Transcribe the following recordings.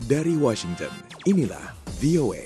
Dari Washington, inilah VOA.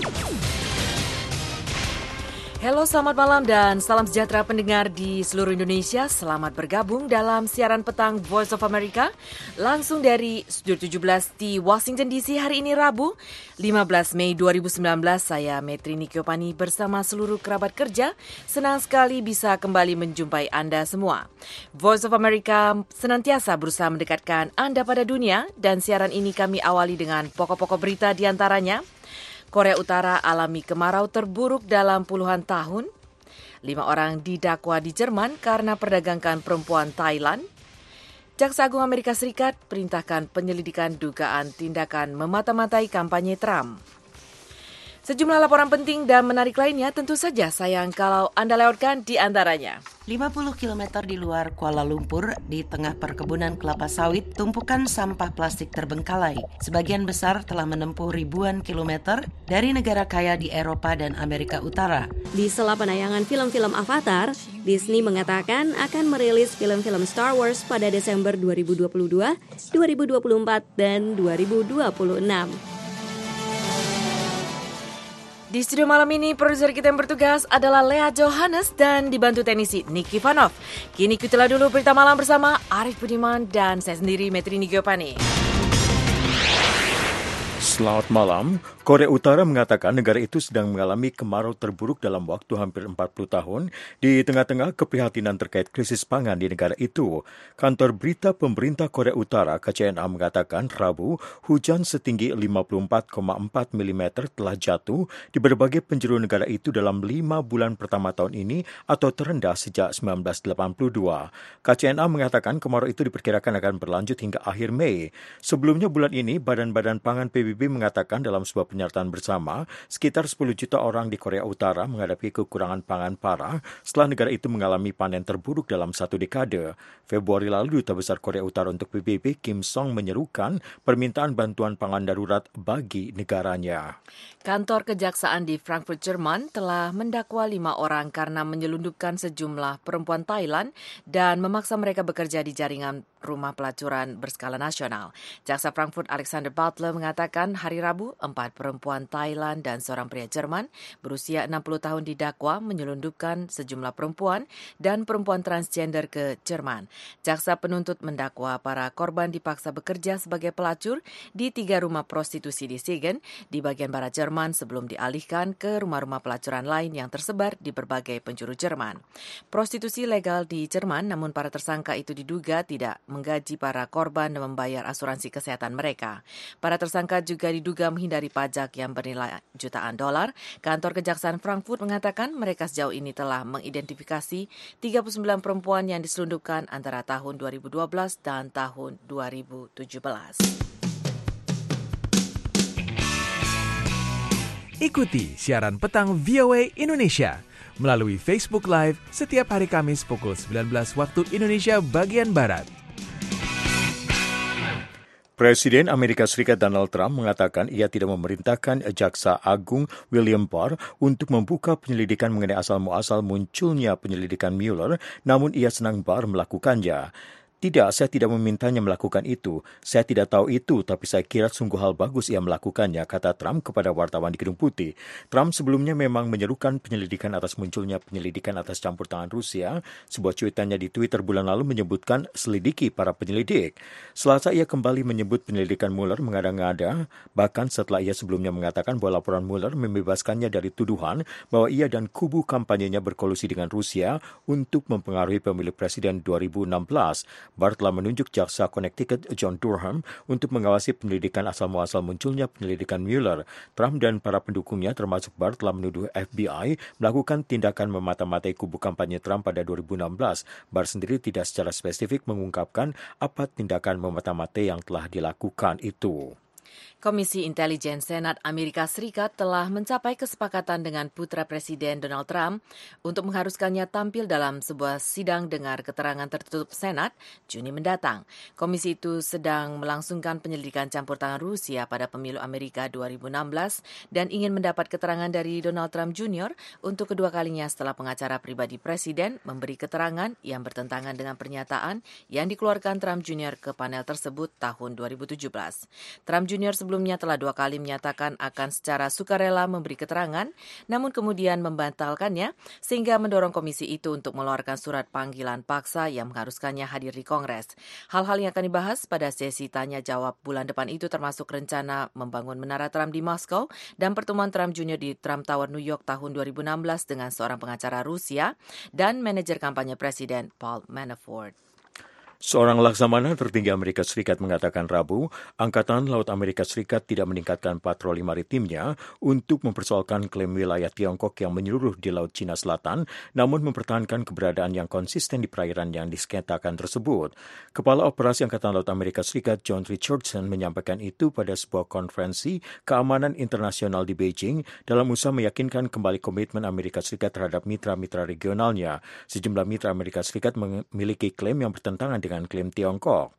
Halo, selamat malam dan salam sejahtera pendengar di seluruh Indonesia. Selamat bergabung dalam siaran petang Voice of America langsung dari Studio 17 di Washington DC hari ini Rabu, 15 Mei 2019. Saya Metri Nikyopani bersama seluruh kerabat kerja. Senang sekali bisa kembali menjumpai Anda semua. Voice of America senantiasa berusaha mendekatkan Anda pada dunia dan siaran ini kami awali dengan pokok-pokok berita di antaranya. Korea Utara alami kemarau terburuk dalam puluhan tahun. 5 orang didakwa di Jerman karena perdagangkan perempuan Thailand. Jaksa Agung Amerika Serikat perintahkan penyelidikan dugaan tindakan memata-matai kampanye Trump. Sejumlah laporan penting dan menarik lainnya tentu saja sayang kalau Anda lewatkan di antaranya. 50 km di luar Kuala Lumpur, di tengah perkebunan kelapa sawit, tumpukan sampah plastik terbengkalai. Sebagian besar telah menempuh ribuan kilometer dari negara kaya di Eropa dan Amerika Utara. Di sela penayangan film-film Avatar, Disney mengatakan akan merilis film-film Star Wars pada Desember 2022, 2024, dan 2026. Di studio malam ini, produser kita yang bertugas adalah Lea Johannes dan dibantu teknisi Nick Ivanov. Kini ikutilah dulu berita malam bersama Arif Budiman dan saya sendiri, Metri Nikyopani. Selamat malam. Korea Utara mengatakan negara itu sedang mengalami kemarau terburuk dalam waktu hampir 40 tahun di tengah-tengah keprihatinan terkait krisis pangan di negara itu. Kantor berita pemerintah Korea Utara KCNA mengatakan Rabu hujan setinggi 54,4 mm telah jatuh di berbagai penjuru negara itu dalam 5 bulan pertama tahun ini atau terendah sejak 1982. KCNA mengatakan kemarau itu diperkirakan akan berlanjut hingga akhir Mei. Sebelumnya bulan ini Badan Pangan PBB mengatakan dalam sebuah penyertaan bersama, sekitar 10 juta orang di Korea Utara menghadapi kekurangan pangan parah setelah negara itu mengalami panen terburuk dalam satu dekade. Februari lalu, Duta Besar Korea Utara untuk PBB Kim Song menyerukan permintaan bantuan pangan darurat bagi negaranya. Kantor Kejaksaan di Frankfurt, Jerman telah mendakwa 5 orang karena menyelundupkan sejumlah perempuan Thailand dan memaksa mereka bekerja di jaringan rumah pelacuran berskala nasional. Jaksa Frankfurt Alexander Butler mengatakan hari Rabu 4 perempuan Thailand dan seorang pria Jerman berusia 60 tahun didakwa menyelundupkan sejumlah perempuan dan perempuan transgender ke Jerman. Jaksa penuntut mendakwa para korban dipaksa bekerja sebagai pelacur di 3 rumah prostitusi di Siegen di bagian barat Jerman sebelum dialihkan ke rumah-rumah pelacuran lain yang tersebar di berbagai penjuru Jerman. Prostitusi legal di Jerman, namun para tersangka itu diduga tidak menggaji para korban dan membayar asuransi kesehatan mereka. Para tersangka juga diduga menghindari pajak yang bernilai jutaan dolar. Kantor Kejaksaan Frankfurt mengatakan mereka sejauh ini telah mengidentifikasi 39 perempuan yang diselundupkan antara tahun 2012 dan tahun 2017. Ikuti siaran petang VOA Indonesia melalui Facebook Live setiap hari Kamis pukul 19 waktu Indonesia bagian Barat. Presiden Amerika Serikat Donald Trump mengatakan ia tidak memerintahkan Jaksa Agung William Barr untuk membuka penyelidikan mengenai asal-muasal munculnya penyelidikan Mueller, namun ia senang Barr melakukannya. Tidak, saya tidak memintanya melakukan itu. Saya tidak tahu itu, tapi saya kira sungguh hal bagus ia melakukannya, kata Trump kepada wartawan di Gedung Putih. Trump sebelumnya memang menyerukan penyelidikan atas munculnya penyelidikan atas campur tangan Rusia. Sebuah cuitannya di Twitter bulan lalu menyebutkan selidiki para penyelidik. Selasa ia kembali menyebut penyelidikan Mueller mengada-ngada, bahkan setelah ia sebelumnya mengatakan bahwa laporan Mueller membebaskannya dari tuduhan bahwa ia dan kubu kampanyenya berkolusi dengan Rusia untuk mempengaruhi pemilu presiden 2016. Barr telah menunjuk jaksa Connecticut John Durham untuk mengawasi penyelidikan asal-muasal munculnya penyelidikan Mueller. Trump dan para pendukungnya termasuk Barr telah menuduh FBI melakukan tindakan memata-matai kubu kampanye Trump pada 2016. Barr sendiri tidak secara spesifik mengungkapkan apa tindakan memata-matai yang telah dilakukan itu. Komisi Intelijen Senat Amerika Serikat telah mencapai kesepakatan dengan putra Presiden Donald Trump untuk mengharuskannya tampil dalam sebuah sidang dengar keterangan tertutup Senat Juni mendatang. Komisi itu sedang melangsungkan penyelidikan campur tangan Rusia pada pemilu Amerika 2016 dan ingin mendapat keterangan dari Donald Trump Jr. untuk kedua kalinya setelah pengacara pribadi Presiden memberi keterangan yang bertentangan dengan pernyataan yang dikeluarkan Trump Jr. ke panel tersebut tahun 2017. Trump Jr. Jr. sebelumnya telah 2 kali menyatakan akan secara sukarela memberi keterangan, namun kemudian membatalkannya, sehingga mendorong komisi itu untuk mengeluarkan surat panggilan paksa yang mengharuskannya hadir di Kongres. Hal-hal yang akan dibahas pada sesi tanya-jawab bulan depan itu termasuk rencana membangun Menara Trump di Moskow dan pertemuan Trump Jr. di Trump Tower New York tahun 2016 dengan seorang pengacara Rusia dan manajer kampanye Presiden Paul Manafort. Seorang laksamana tertinggi Amerika Serikat mengatakan Rabu, Angkatan Laut Amerika Serikat tidak meningkatkan patroli maritimnya untuk mempersoalkan klaim wilayah Tiongkok yang menyeluruh di Laut Cina Selatan, namun mempertahankan keberadaan yang konsisten di perairan yang disengketakan tersebut. Kepala Operasi Angkatan Laut Amerika Serikat John Richardson menyampaikan itu pada sebuah konferensi keamanan internasional di Beijing dalam usaha meyakinkan kembali komitmen Amerika Serikat terhadap mitra-mitra regionalnya. Sejumlah mitra Amerika Serikat memiliki klaim yang bertentangan dengan klaim Tiongkok.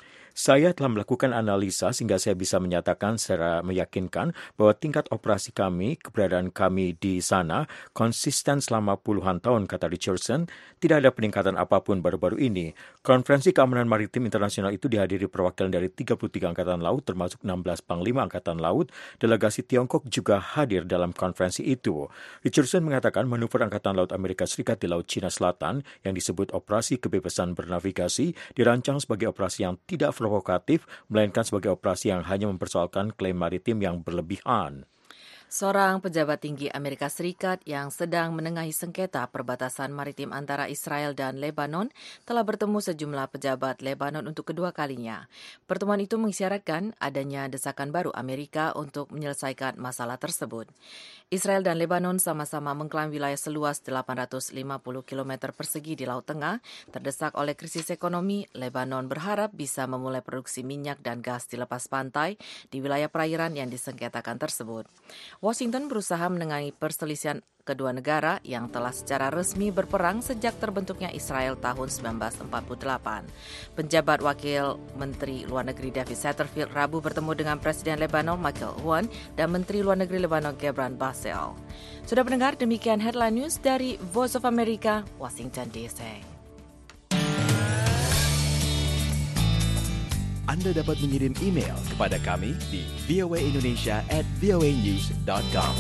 Saya telah melakukan analisa sehingga saya bisa menyatakan secara meyakinkan bahwa tingkat operasi kami, keberadaan kami di sana, konsisten selama puluhan tahun, kata Richardson. Tidak ada peningkatan apapun baru-baru ini. Konferensi Keamanan Maritim Internasional itu dihadiri perwakilan dari 33 Angkatan Laut, termasuk 16 Panglima Angkatan Laut. Delegasi Tiongkok juga hadir dalam konferensi itu. Richardson mengatakan manuver Angkatan Laut Amerika Serikat di Laut Cina Selatan, yang disebut Operasi Kebebasan Bernavigasi, dirancang sebagai operasi yang tidak provokatif, melainkan sebagai operasi yang hanya mempersoalkan klaim maritim yang berlebihan. Seorang pejabat tinggi Amerika Serikat yang sedang menengahi sengketa perbatasan maritim antara Israel dan Lebanon telah bertemu sejumlah pejabat Lebanon untuk kedua kalinya. Pertemuan itu mengisyaratkan adanya desakan baru Amerika untuk menyelesaikan masalah tersebut. Israel dan Lebanon sama-sama mengklaim wilayah seluas 850 km persegi di Laut Tengah terdesak oleh krisis ekonomi. Lebanon berharap bisa memulai produksi minyak dan gas di lepas pantai di wilayah perairan yang disengketakan tersebut. Washington berusaha menengahi perselisihan kedua negara yang telah secara resmi berperang sejak terbentuknya Israel tahun 1948. Penjabat Wakil Menteri Luar Negeri David Satterfield Rabu bertemu dengan Presiden Lebanon Michael Aoun dan Menteri Luar Negeri Lebanon Gebran Basel. Sudah mendengar, demikian headline news dari Voice of America, Washington DC. Anda dapat mengirim email kepada kami di voaindonesia@voanews.com.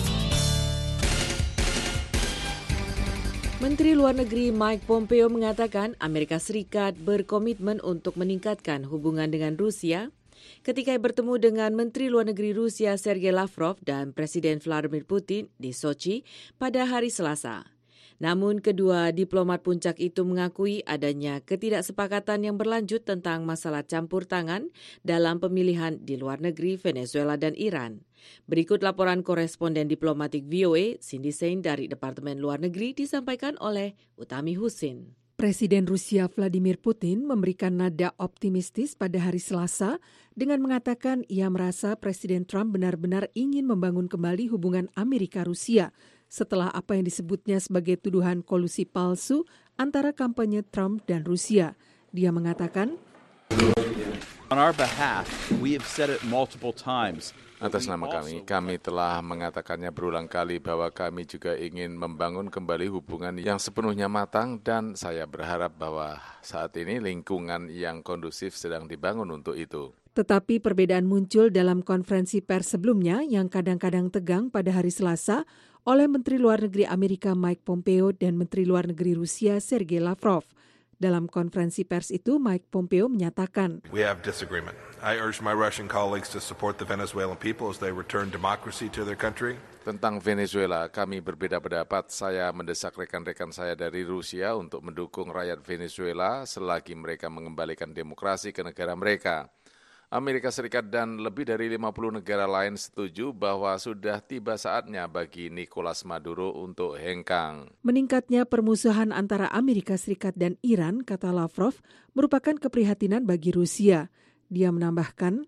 Menteri Luar Negeri Mike Pompeo mengatakan Amerika Serikat berkomitmen untuk meningkatkan hubungan dengan Rusia ketika bertemu dengan Menteri Luar Negeri Rusia Sergei Lavrov dan Presiden Vladimir Putin di Sochi pada hari Selasa. Namun kedua diplomat puncak itu mengakui adanya ketidaksepakatan yang berlanjut tentang masalah campur tangan dalam pemilihan di luar negeri Venezuela dan Iran. Berikut laporan koresponden diplomatik VOA, Cindy Sain dari Departemen Luar Negeri disampaikan oleh Utami Husin. Presiden Rusia Vladimir Putin memberikan nada optimistis pada hari Selasa dengan mengatakan ia merasa Presiden Trump benar-benar ingin membangun kembali hubungan Amerika-Rusia setelah apa yang disebutnya sebagai tuduhan kolusi palsu antara kampanye Trump dan Rusia. Dia mengatakan, On our behalf, we have said it multiple times. Atas nama kami telah mengatakannya berulang kali bahwa kami juga ingin membangun kembali hubungan yang sepenuhnya matang dan saya berharap bahwa saat ini lingkungan yang kondusif sedang dibangun untuk itu. Tetapi perbedaan muncul dalam konferensi pers sebelumnya yang kadang-kadang tegang pada hari Selasa oleh Menteri Luar Negeri Amerika Mike Pompeo dan Menteri Luar Negeri Rusia Sergei Lavrov. Dalam konferensi pers itu, Mike Pompeo menyatakan, We have disagreement. I urge my Russian colleagues to support the Venezuelan people as they return democracy to their country. Tentang Venezuela, kami berbeda pendapat. Saya mendesak rekan-rekan saya dari Rusia untuk mendukung rakyat Venezuela selagi mereka mengembalikan demokrasi ke negara mereka. Amerika Serikat dan lebih dari 50 negara lain setuju bahwa sudah tiba saatnya bagi Nicolas Maduro untuk hengkang. Meningkatnya permusuhan antara Amerika Serikat dan Iran, kata Lavrov, merupakan keprihatinan bagi Rusia. Dia menambahkan,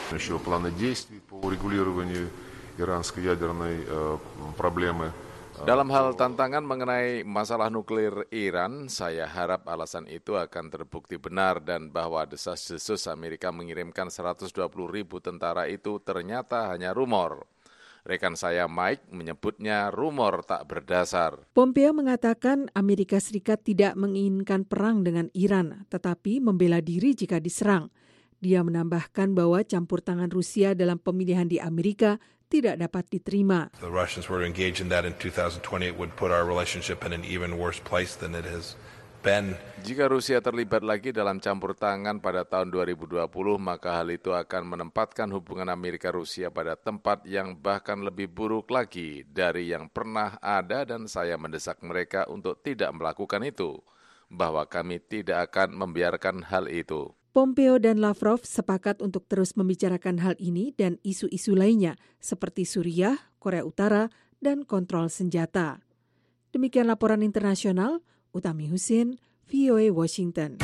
dalam hal tantangan mengenai masalah nuklir Iran, saya harap alasan itu akan terbukti benar dan bahwa desas-desus Amerika mengirimkan 120.000 tentara itu ternyata hanya rumor. Rekan saya Mike menyebutnya rumor tak berdasar. Pompeo mengatakan Amerika Serikat tidak menginginkan perang dengan Iran, tetapi membela diri jika diserang. Dia menambahkan bahwa campur tangan Rusia dalam pemilihan di Amerika tidak dapat diterima. The Russians were to engage in that in 2020, it would put our relationship in an even worse place than it has been. Jika Rusia terlibat lagi dalam campur tangan pada tahun 2020, maka hal itu akan menempatkan hubungan Amerika-Rusia pada tempat yang bahkan lebih buruk lagi dari yang pernah ada, dan saya mendesak mereka untuk tidak melakukan itu, bahwa kami tidak akan membiarkan hal itu. Pompeo dan Lavrov sepakat untuk terus membicarakan hal ini dan isu-isu lainnya seperti Suriah, Korea Utara, dan kontrol senjata. Demikian laporan internasional, Utami Husin, VOA Washington.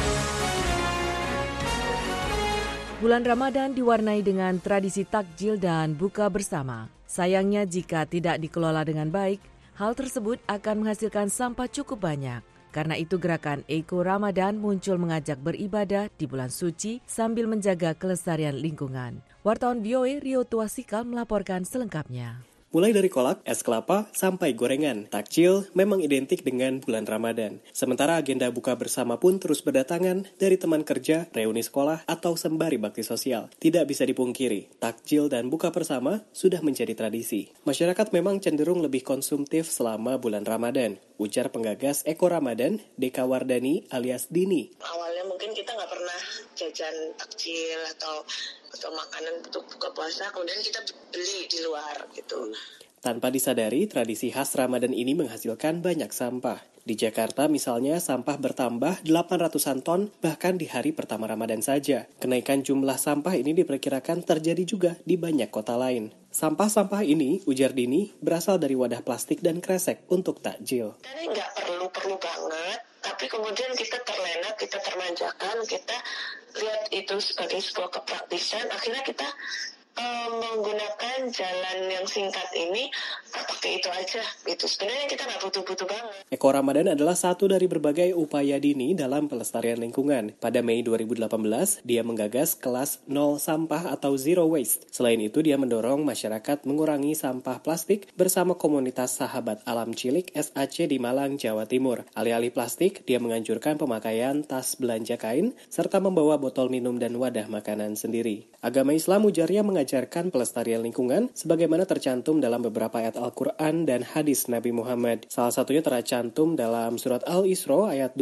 Bulan Ramadan diwarnai dengan tradisi takjil dan buka bersama. Sayangnya jika tidak dikelola dengan baik, hal tersebut akan menghasilkan sampah cukup banyak. Karena itu gerakan Eko Ramadan muncul mengajak beribadah di bulan suci sambil menjaga kelestarian lingkungan. Wartawan VOA Rio Tuasikal melaporkan selengkapnya. Mulai dari kolak, es kelapa, sampai gorengan, takjil memang identik dengan bulan Ramadan. Sementara agenda buka bersama pun terus berdatangan dari teman kerja, reuni sekolah, atau sembari bakti sosial. Tidak bisa dipungkiri, takjil dan buka bersama sudah menjadi tradisi. Masyarakat memang cenderung lebih konsumtif selama bulan Ramadan, ujar penggagas Eko Ramadan, Deka Wardani alias Dini. Awalnya mungkin kita nggak pernah jajan takjil atau makanan untuk buka puasa, kemudian kita beli di luar gitu. Tanpa disadari, tradisi khas Ramadan ini menghasilkan banyak sampah. Di Jakarta misalnya, sampah bertambah 800-an ton bahkan di hari pertama Ramadan saja. Kenaikan jumlah sampah ini diperkirakan terjadi juga di banyak kota lain. Sampah-sampah ini, ujar Dini, berasal dari wadah plastik dan kresek untuk takjil. Karena nggak perlu banget, tapi kemudian kita terlena, kita termanjakan, kita lihat itu sebagai sebuah kepraktisan, akhirnya kita menggunakan jalan yang singkat ini, pakai itu aja gitu. Sebenarnya kita nggak butuh-butuh banget. Eko Ramadan adalah satu dari berbagai upaya Dini dalam pelestarian lingkungan. Pada Mei 2018, dia menggagas kelas 0 sampah atau Zero Waste. Selain itu, dia mendorong masyarakat mengurangi sampah plastik bersama komunitas Sahabat Alam Cilik SAC di Malang, Jawa Timur. Alih-alih plastik, dia menganjurkan pemakaian tas belanja kain serta membawa botol minum dan wadah makanan sendiri. Agama Islam ujarnya mengajarkan pelestarian lingkungan sebagaimana tercantum dalam beberapa ayat Al-Quran dan hadis Nabi Muhammad. Salah satunya tercantum dalam surat Al-Isra ayat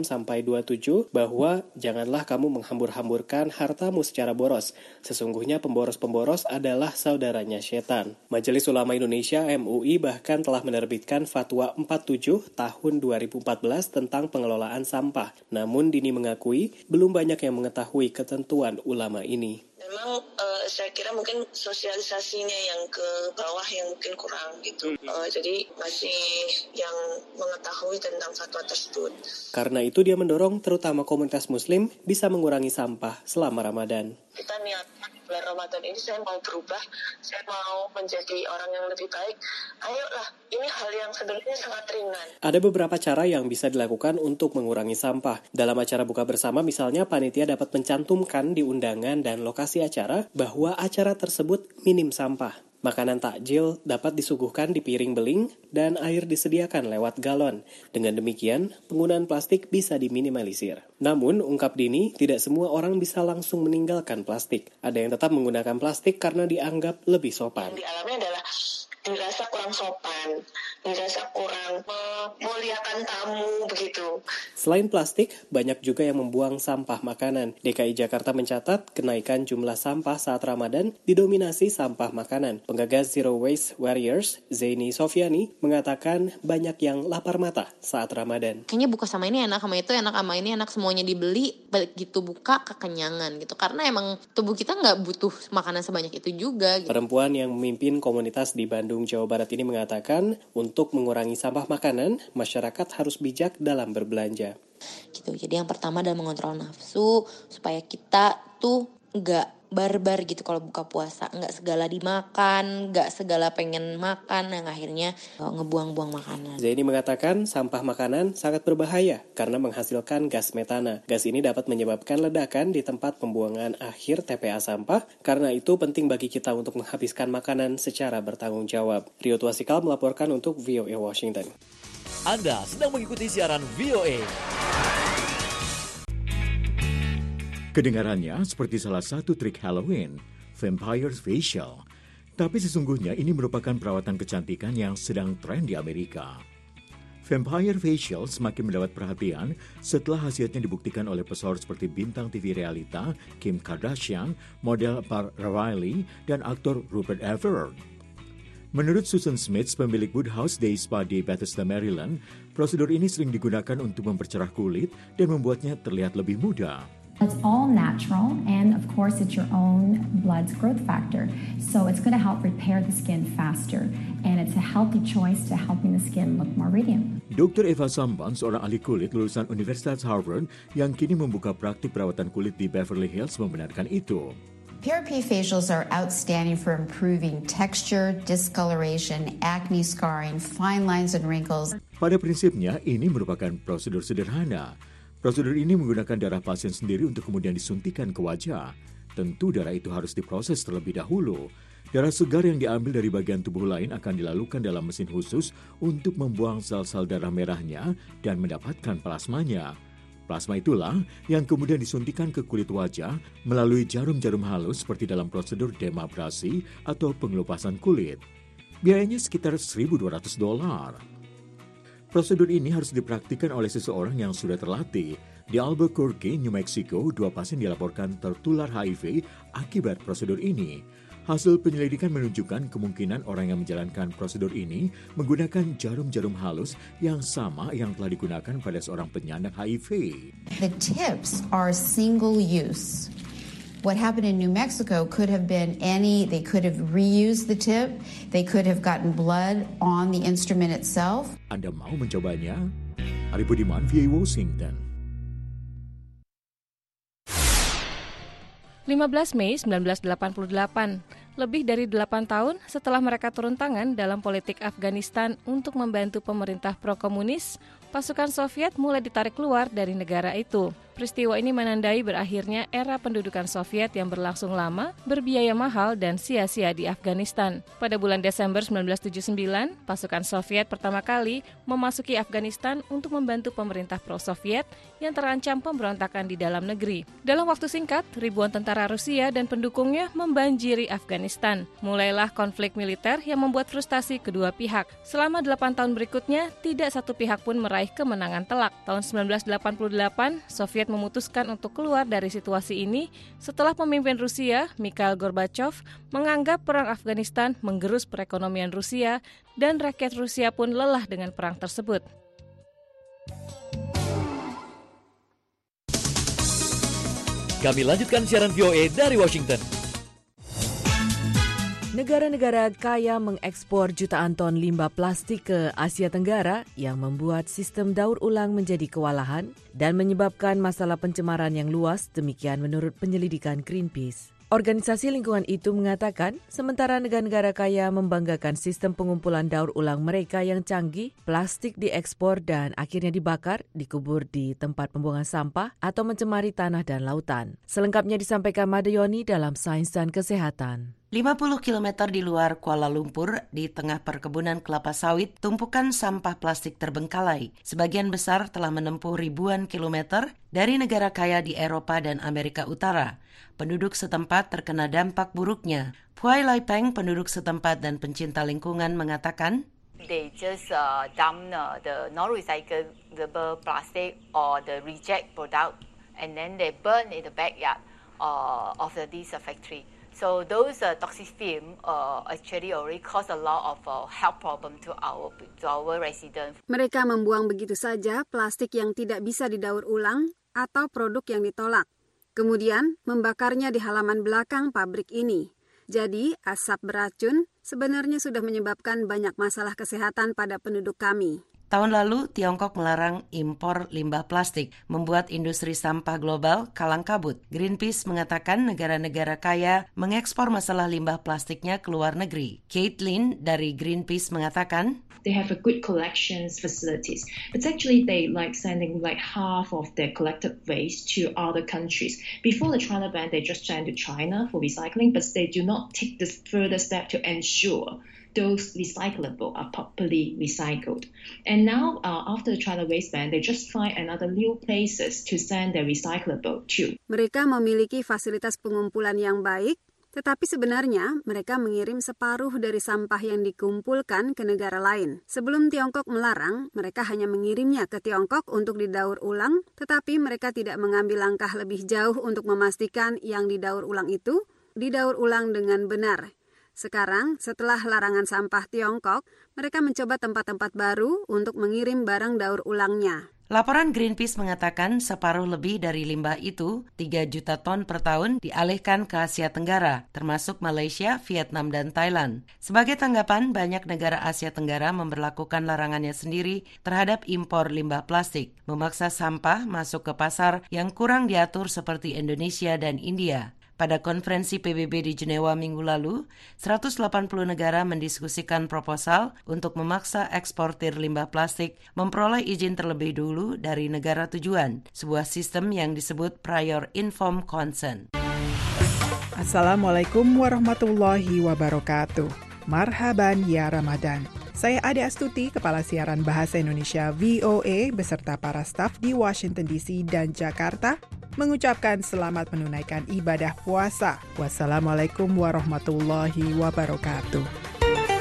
26-27 bahwa janganlah kamu menghambur-hamburkan hartamu secara boros. Sesungguhnya pemboros-pemboros adalah saudaranya setan. Majelis Ulama Indonesia MUI bahkan telah menerbitkan Fatwa 47 tahun 2014 tentang pengelolaan sampah. Namun Dini mengakui belum banyak yang mengetahui ketentuan ulama ini. Memang saya kira mungkin sosialisasinya yang ke bawah yang mungkin kurang gitu. Jadi masih yang mengetahui tentang fatwa tersebut. Karena itu dia mendorong terutama komunitas muslim bisa mengurangi sampah selama Ramadan. Kita niatkan bulan Ramadan ini saya mau berubah, saya mau menjadi orang yang lebih baik. Ayolah, ini hal yang sebenarnya sangat ringan. Ada beberapa cara yang bisa dilakukan untuk mengurangi sampah. Dalam acara buka bersama misalnya, panitia dapat mencantumkan di undangan dan lokasi acara bahwa acara tersebut minim sampah. Makanan takjil dapat disuguhkan di piring beling dan air disediakan lewat galon. Dengan demikian, penggunaan plastik bisa diminimalisir. Namun, ungkap Dini, tidak semua orang bisa langsung meninggalkan plastik. Ada yang tetap menggunakan plastik karena dianggap lebih sopan. Yang dialami adalah dirasa kurang sopan, dirasa kurang memuliakan tamu begitu. Selain plastik, banyak juga yang membuang sampah makanan. DKI Jakarta mencatat kenaikan jumlah sampah saat Ramadan didominasi sampah makanan. Penggagas Zero Waste Warriors, Zaini Sofiani, mengatakan banyak yang lapar mata saat Ramadan. Kayaknya buka sama ini enak, sama itu enak, sama ini enak, semuanya dibeli, begitu buka kekenyangan gitu. Karena emang tubuh kita nggak butuh makanan sebanyak itu juga. Gitu. Perempuan yang memimpin komunitas di Bandung, Jawa Barat ini mengatakan untuk mengurangi sampah makanan, masyarakat harus bijak dalam berbelanja. Gitu. Jadi yang pertama adalah mengontrol nafsu supaya kita tuh nggak barbar gitu kalau buka puasa, nggak segala dimakan, nggak segala pengen makan, yang akhirnya ngebuang-buang makanan. Zaini mengatakan sampah makanan sangat berbahaya karena menghasilkan gas metana. Gas ini dapat menyebabkan ledakan di tempat pembuangan akhir TPA sampah, karena itu penting bagi kita untuk menghabiskan makanan secara bertanggung jawab. Rio Tuasikal melaporkan untuk VOA Washington. Anda sedang mengikuti siaran VOA. Kedengarannya seperti salah satu trik Halloween, vampire facial. Tapi sesungguhnya ini merupakan perawatan kecantikan yang sedang tren di Amerika. Vampire facial semakin mendapat perhatian setelah hasilnya dibuktikan oleh pesohor seperti bintang TV realita Kim Kardashian, model Barbara Riley, dan aktor Rupert Everett. Menurut Susan Smith, pemilik Woodhouse Day Spa di Bethesda, Maryland, prosedur ini sering digunakan untuk mempercerah kulit dan membuatnya terlihat lebih muda. It's all natural, and of course it's your own blood's growth factor. So it's going to help repair the skin faster, and it's a healthy choice to helping the skin look more radiant. Dr. Eva Samban, seorang ahli kulit lulusan Universitas Harvard yang kini membuka praktik perawatan kulit di Beverly Hills, membenarkan itu. PRP facials are outstanding for improving texture, discoloration, acne scarring, fine lines and wrinkles. Pada prinsipnya, ini merupakan prosedur sederhana. Prosedur ini menggunakan darah pasien sendiri untuk kemudian disuntikan ke wajah. Tentu darah itu harus diproses terlebih dahulu. Darah segar yang diambil dari bagian tubuh lain akan dilalukan dalam mesin khusus untuk membuang sel-sel darah merahnya dan mendapatkan plasmanya. Plasma itulah yang kemudian disuntikan ke kulit wajah melalui jarum-jarum halus seperti dalam prosedur demabrasi atau pengelupasan kulit. Biayanya sekitar $1.200. Prosedur ini harus dipraktikkan oleh seseorang yang sudah terlatih. Di Albuquerque, New Mexico, 2 pasien dilaporkan tertular HIV akibat prosedur ini. Hasil penyelidikan menunjukkan kemungkinan orang yang menjalankan prosedur ini menggunakan jarum-jarum halus yang sama yang telah digunakan pada seorang penyandang HIV. The tips are single use. What happened in New Mexico could have been they could have reused the tip, they could have gotten blood on the instrument itself. Anda mau mencobanya? Ari Budiman, VOA Washington. 15 Mei 1988, lebih dari 8 tahun setelah mereka turun tangan dalam politik Afghanistan untuk membantu pemerintah pro-komunis, pasukan Soviet mulai ditarik keluar dari negara itu. Peristiwa ini menandai berakhirnya era pendudukan Soviet yang berlangsung lama, berbiaya mahal, dan sia-sia di Afghanistan. Pada bulan Desember 1979, pasukan Soviet pertama kali memasuki Afghanistan untuk membantu pemerintah pro-Soviet yang terancam pemberontakan di dalam negeri. Dalam waktu singkat, ribuan tentara Rusia dan pendukungnya membanjiri Afghanistan. Mulailah konflik militer yang membuat frustasi kedua pihak. Selama 8 tahun berikutnya, tidak satu pihak pun meraih kemenangan telak. Tahun 1988, Soviet memutuskan untuk keluar dari situasi ini setelah pemimpin Rusia, Mikhail Gorbachev, menganggap perang Afghanistan menggerus perekonomian Rusia dan rakyat Rusia pun lelah dengan perang tersebut. Kami lanjutkan siaran VOA dari Washington. Negara-negara kaya mengekspor jutaan ton limbah plastik ke Asia Tenggara yang membuat sistem daur ulang menjadi kewalahan dan menyebabkan masalah pencemaran yang luas, demikian menurut penyelidikan Greenpeace. Organisasi lingkungan itu mengatakan, sementara negara-negara kaya membanggakan sistem pengumpulan daur ulang mereka yang canggih, plastik diekspor dan akhirnya dibakar, dikubur di tempat pembuangan sampah atau mencemari tanah dan lautan. Selengkapnya disampaikan Madayoni dalam Sains dan Kesehatan. 50 km di luar Kuala Lumpur, di tengah perkebunan kelapa sawit, tumpukan sampah plastik terbengkalai. Sebagian besar telah menempuh ribuan kilometer dari negara kaya di Eropa dan Amerika Utara. Penduduk setempat terkena dampak buruknya. Puai Lai Peng, penduduk setempat dan pencinta lingkungan, mengatakan, They just dump the non-recyclable plastic or the reject product, and then they burn in the backyard of this factory. So those toxic fumes actually already cause a lot of health problem to our residents. Mereka membuang begitu saja plastik yang tidak bisa didaur ulang atau produk yang ditolak. Kemudian membakarnya di halaman belakang pabrik ini. Jadi asap beracun sebenarnya sudah menyebabkan banyak masalah kesehatan pada penduduk kami. Tahun lalu, Tiongkok melarang impor limbah plastik, membuat industri sampah global kalang kabut. Greenpeace mengatakan negara-negara kaya mengekspor masalah limbah plastiknya ke luar negeri. Caitlin dari Greenpeace mengatakan, They have a good collections facilities, but actually they sending half of their collected waste to other countries. Before the China ban, they just send to China for recycling, but they do not take this further step to ensure those recyclable are properly recycled. And now, after the China waste ban, they just find another new places to send their recyclable to. Mereka memiliki fasilitas pengumpulan yang baik, tetapi sebenarnya mereka mengirim separuh dari sampah yang dikumpulkan ke negara lain. Sebelum Tiongkok melarang, mereka hanya mengirimnya ke Tiongkok untuk didaur ulang, tetapi mereka tidak mengambil langkah lebih jauh untuk memastikan yang didaur ulang itu didaur ulang dengan benar. Sekarang, setelah larangan sampah Tiongkok, mereka mencoba tempat-tempat baru untuk mengirim barang daur ulangnya. Laporan Greenpeace mengatakan separuh lebih dari limbah itu, 3 juta ton per tahun, dialihkan ke Asia Tenggara, termasuk Malaysia, Vietnam, dan Thailand. Sebagai tanggapan, banyak negara Asia Tenggara memberlakukan larangannya sendiri terhadap impor limbah plastik, memaksa sampah masuk ke pasar yang kurang diatur seperti Indonesia dan India. Pada konferensi PBB di Jenewa minggu lalu, 180 negara mendiskusikan proposal untuk memaksa eksportir limbah plastik memperoleh izin terlebih dulu dari negara tujuan, sebuah sistem yang disebut Prior Informed Consent. Assalamualaikum warahmatullahi wabarakatuh. Marhaban ya Ramadan. Saya Ade Astuti, Kepala Siaran Bahasa Indonesia VOA beserta para staf di Washington DC dan Jakarta, mengucapkan selamat menunaikan ibadah puasa. Wassalamualaikum warahmatullahi wabarakatuh.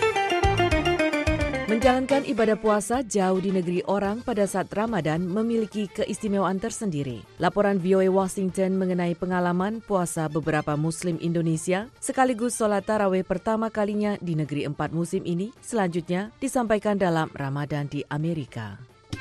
Menjalankan ibadah puasa jauh di negeri orang pada saat Ramadan memiliki keistimewaan tersendiri. Laporan VOA Washington mengenai pengalaman puasa beberapa Muslim Indonesia sekaligus sholat tarawih pertama kalinya di negeri 4 musim ini selanjutnya disampaikan dalam Ramadan di Amerika.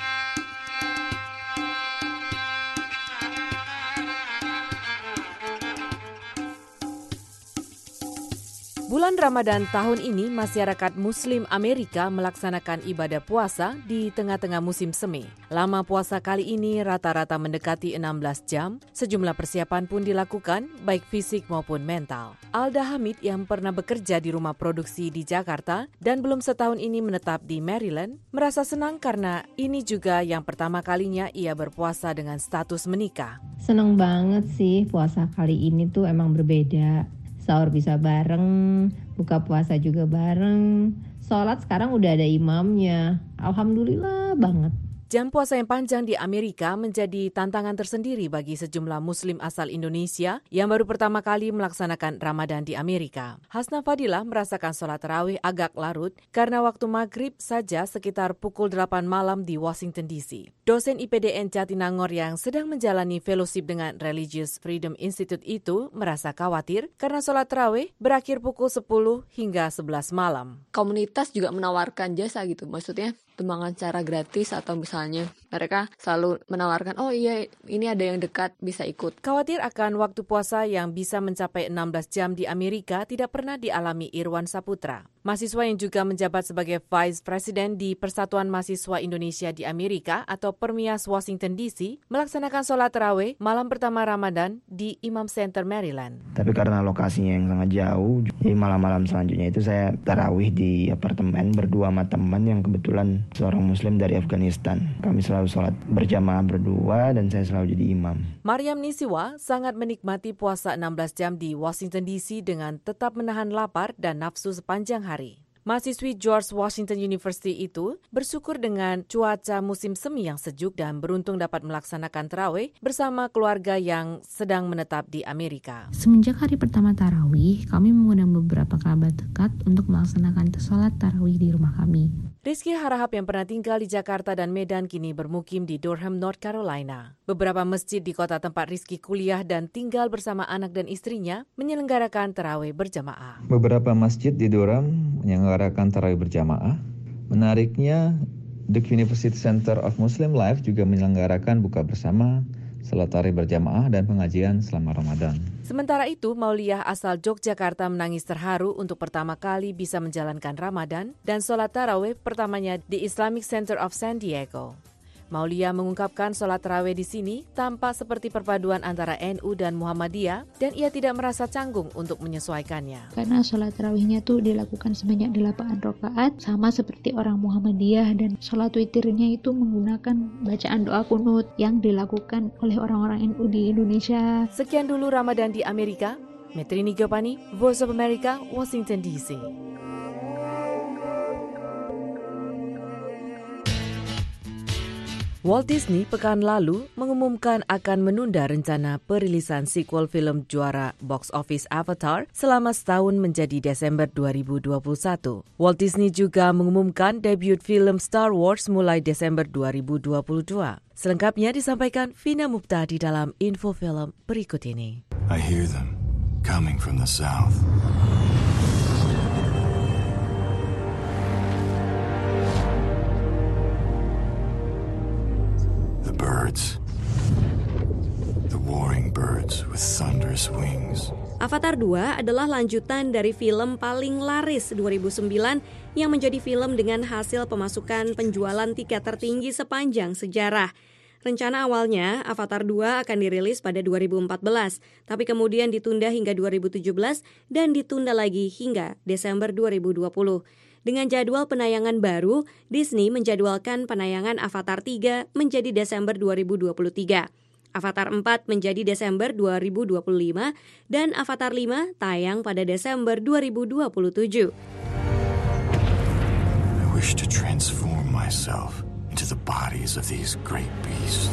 Bulan Ramadan tahun ini, masyarakat Muslim Amerika melaksanakan ibadah puasa di tengah-tengah musim semi. Lama puasa kali ini rata-rata mendekati 16 jam. Sejumlah persiapan pun dilakukan, baik fisik maupun mental. Alda Hamid yang pernah bekerja di rumah produksi di Jakarta dan belum setahun ini menetap di Maryland, merasa senang karena ini juga yang pertama kalinya ia berpuasa dengan status menikah. Senang banget sih puasa kali ini tuh emang berbeda. Sahur bisa bareng, buka puasa juga bareng. Sholat sekarang udah ada imamnya. Alhamdulillah banget. Jam puasa yang panjang di Amerika menjadi tantangan tersendiri bagi sejumlah Muslim asal Indonesia yang baru pertama kali melaksanakan Ramadan di Amerika. Hasna Fadilah merasakan sholat tarawih agak larut karena waktu maghrib saja sekitar pukul 8 malam di Washington DC. Dosen IPDN Jatinangor yang sedang menjalani fellowship dengan Religious Freedom Institute itu merasa khawatir karena sholat tarawih berakhir pukul 10 hingga 11 malam. Komunitas juga menawarkan jasa gitu, maksudnya tumbangan secara gratis atau misalnya mereka selalu menawarkan, oh iya ini ada yang dekat bisa ikut. Khawatir akan waktu puasa yang bisa mencapai 16 jam di Amerika tidak pernah dialami Irwan Saputra. Mahasiswa yang juga menjabat sebagai Vice President di Persatuan Mahasiswa Indonesia di Amerika atau Permias Washington DC melaksanakan sholat tarawih malam pertama Ramadan di Imam Center, Maryland. Tapi karena lokasinya yang sangat jauh, jadi malam-malam selanjutnya itu saya tarawih di apartemen berdua sama teman yang kebetulan seorang Muslim dari Afghanistan. Kami selalu sholat berjamaah berdua dan saya selalu jadi imam. Maryam Nisiwa sangat menikmati puasa 16 jam di Washington DC dengan tetap menahan lapar dan nafsu sepanjang hari. Mahasiswi George Washington University itu bersyukur dengan cuaca musim semi yang sejuk dan beruntung dapat melaksanakan tarawih bersama keluarga yang sedang menetap di Amerika. Semenjak hari pertama tarawih, kami mengundang beberapa kerabat dekat untuk melaksanakan sholat tarawih di rumah kami. Rizky Harahap yang pernah tinggal di Jakarta dan Medan kini bermukim di Durham, North Carolina. Beberapa masjid di kota tempat Rizky kuliah dan tinggal bersama anak dan istrinya menyelenggarakan tarawih berjamaah. Beberapa masjid di Durham menyelenggarakan tarawih berjamaah. Menariknya, Duke University Center of Muslim Life juga menyelenggarakan buka bersama, salat tarawih berjamaah dan pengajian selama Ramadan. Sementara itu, Mauliah asal Yogyakarta menangis terharu untuk pertama kali bisa menjalankan Ramadan dan sholat tarawih pertamanya di Islamic Center of San Diego. Mauliah mengungkapkan sholat tarawih di sini tampak seperti perpaduan antara NU dan Muhammadiyah dan ia tidak merasa canggung untuk menyesuaikannya. Karena sholat tarawihnya tuh dilakukan sebanyak 8 rakaat sama seperti orang Muhammadiyah dan sholat witirnya itu menggunakan bacaan doa kunut yang dilakukan oleh orang-orang NU di Indonesia. Sekian dulu Ramadan di Amerika. Metrini Gopani, Voice of America, Washington DC. Walt Disney pekan lalu mengumumkan akan menunda rencana perilisan sequel film juara box office Avatar selama setahun menjadi Desember 2021. Walt Disney juga mengumumkan debut film Star Wars mulai Desember 2022. Selengkapnya disampaikan Vina Mupta di dalam info film berikut ini. I hear them coming from the south. Birds. The warring birds with thunderous wings. Avatar 2 adalah lanjutan dari film paling laris 2009 yang menjadi film dengan hasil pemasukan penjualan tiket tertinggi sepanjang sejarah. Rencana awalnya Avatar 2 akan dirilis pada 2014, tapi kemudian ditunda hingga 2017 dan ditunda lagi hingga Desember 2020. Dengan jadwal penayangan baru, Disney menjadwalkan penayangan Avatar 3 menjadi Desember 2023. Avatar 4 menjadi Desember 2025 dan Avatar 5 tayang pada Desember 2027. I wish to transform myself into the bodies of these great beasts.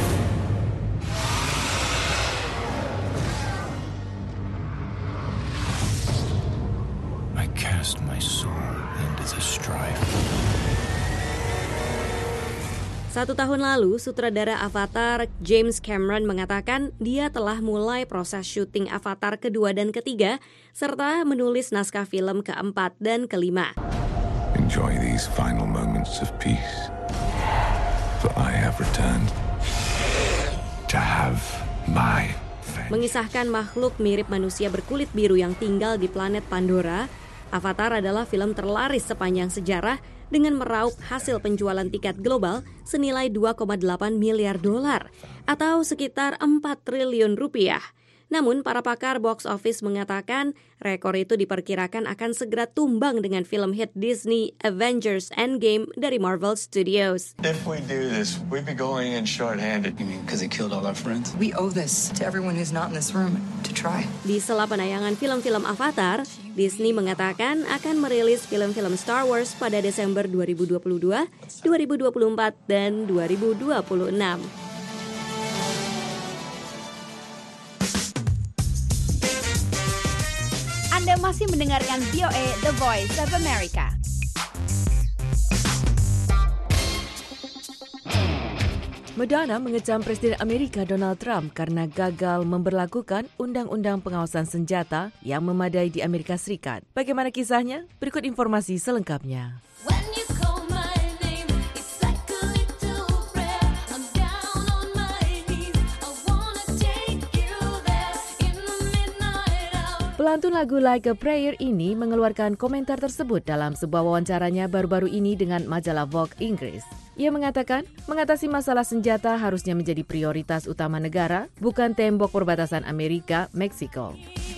I cast my soul into the strife. 1 tahun lalu, sutradara Avatar James Cameron mengatakan dia telah mulai proses syuting Avatar kedua dan ketiga, serta menulis naskah film keempat dan kelima. Enjoy these final moments of peace, for I have returned to have my vengeance. Mengisahkan makhluk mirip manusia berkulit biru yang tinggal di planet Pandora, Avatar adalah film terlaris sepanjang sejarah dengan meraup hasil penjualan tiket global senilai 2,8 miliar dolar atau sekitar 4 triliun rupiah. Namun para pakar box office mengatakan rekor itu diperkirakan akan segera tumbang dengan film hit Disney Avengers Endgame dari Marvel Studios. If we do this, we'd be going in short-handed. You mean because he killed all our friends? We owe this to everyone who's not in this room to try. Di sela penayangan film-film Avatar, Disney mengatakan akan merilis film-film Star Wars pada Desember 2022, 2024, dan 2026. Anda masih mendengarkan VOA The Voice of America. Madonna mengecam Presiden Amerika Donald Trump karena gagal memberlakukan undang-undang pengawasan senjata yang memadai di Amerika Serikat. Bagaimana kisahnya? Berikut informasi selengkapnya. Pelantun lagu Like a Prayer ini mengeluarkan komentar tersebut dalam sebuah wawancaranya baru-baru ini dengan majalah Vogue Inggris. Ia mengatakan, mengatasi masalah senjata harusnya menjadi prioritas utama negara, bukan tembok perbatasan Amerika-Meksiko.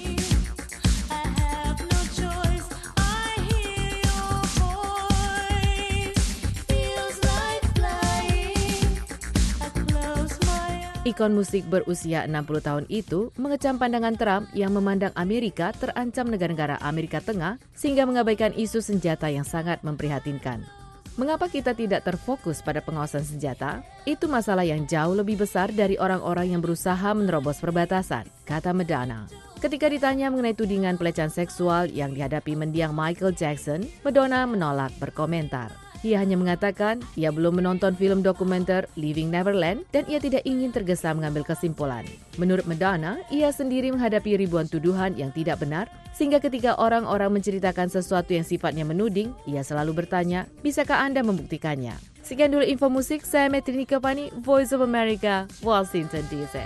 Ikon musik berusia 60 tahun itu mengecam pandangan Trump yang memandang Amerika terancam negara-negara Amerika Tengah sehingga mengabaikan isu senjata yang sangat memprihatinkan. Mengapa kita tidak terfokus pada pengawasan senjata? Itu masalah yang jauh lebih besar dari orang-orang yang berusaha menerobos perbatasan, kata Madonna. Ketika ditanya mengenai tudingan pelecehan seksual yang dihadapi mendiang Michael Jackson, Madonna menolak berkomentar. Ia hanya mengatakan ia belum menonton film dokumenter Living Neverland dan ia tidak ingin tergesa mengambil kesimpulan. Menurut Madonna, ia sendiri menghadapi ribuan tuduhan yang tidak benar, sehingga ketika orang-orang menceritakan sesuatu yang sifatnya menuding, ia selalu bertanya, bisakah Anda membuktikannya? Sekian dulu info musik, saya Metrini Kepani, Voice of America, Washington DC.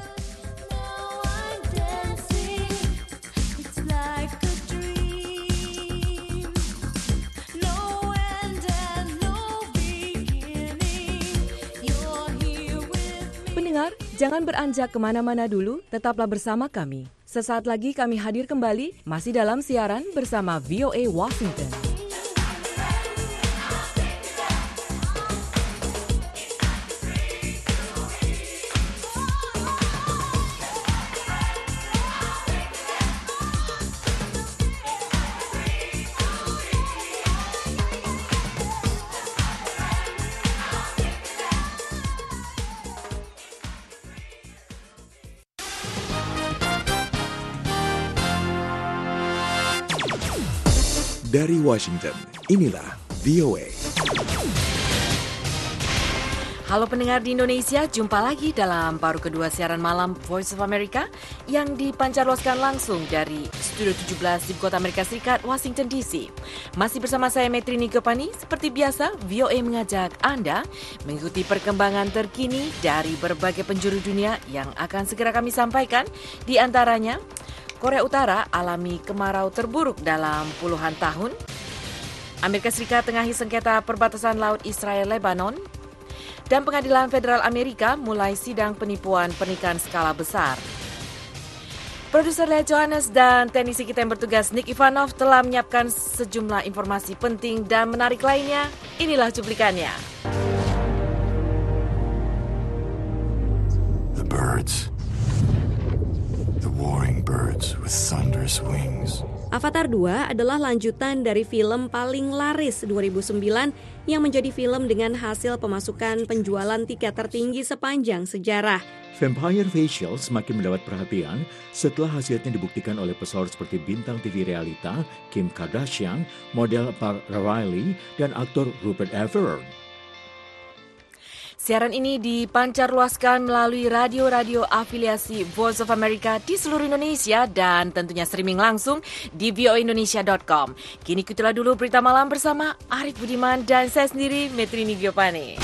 Pendengar, jangan beranjak kemana-mana dulu, tetaplah bersama kami. Sesaat lagi kami hadir kembali, masih dalam siaran bersama VOA Washington. Dari Washington, inilah VOA. Halo pendengar di Indonesia, jumpa lagi dalam paruh kedua siaran malam Voice of America yang dipancarluaskan langsung dari Studio 17 di Kota Amerika Serikat, Washington DC. Masih bersama saya Metrini Gopani, seperti biasa VOA mengajak Anda mengikuti perkembangan terkini dari berbagai penjuru dunia yang akan segera kami sampaikan. Di antaranya, Korea Utara alami kemarau terburuk dalam puluhan tahun. Amerika Serikat tengahi sengketa perbatasan laut Israel-Lebanon. Dan Pengadilan Federal Amerika mulai sidang penipuan pernikahan skala besar. Produser Lea Johannes dan teknisi kita yang bertugas Nick Ivanov telah menyiapkan sejumlah informasi penting dan menarik lainnya. Inilah cuplikannya. The birds. The warring birds with thunderous wings. Avatar 2 adalah lanjutan dari film paling laris 2009 yang menjadi film dengan hasil pemasukan penjualan tiket tertinggi sepanjang sejarah. Vampire Facial semakin mendapat perhatian setelah hasilnya dibuktikan oleh pesohor seperti bintang TV realita Kim Kardashian, model Park Riley, dan aktor Rupert Everett. Siaran ini dipancarluaskan melalui radio-radio afiliasi Voice of America di seluruh Indonesia dan tentunya streaming langsung di voaindonesia.com. Kini ikutilah dulu berita malam bersama Arif Budiman dan saya sendiri, Metrini Giopani.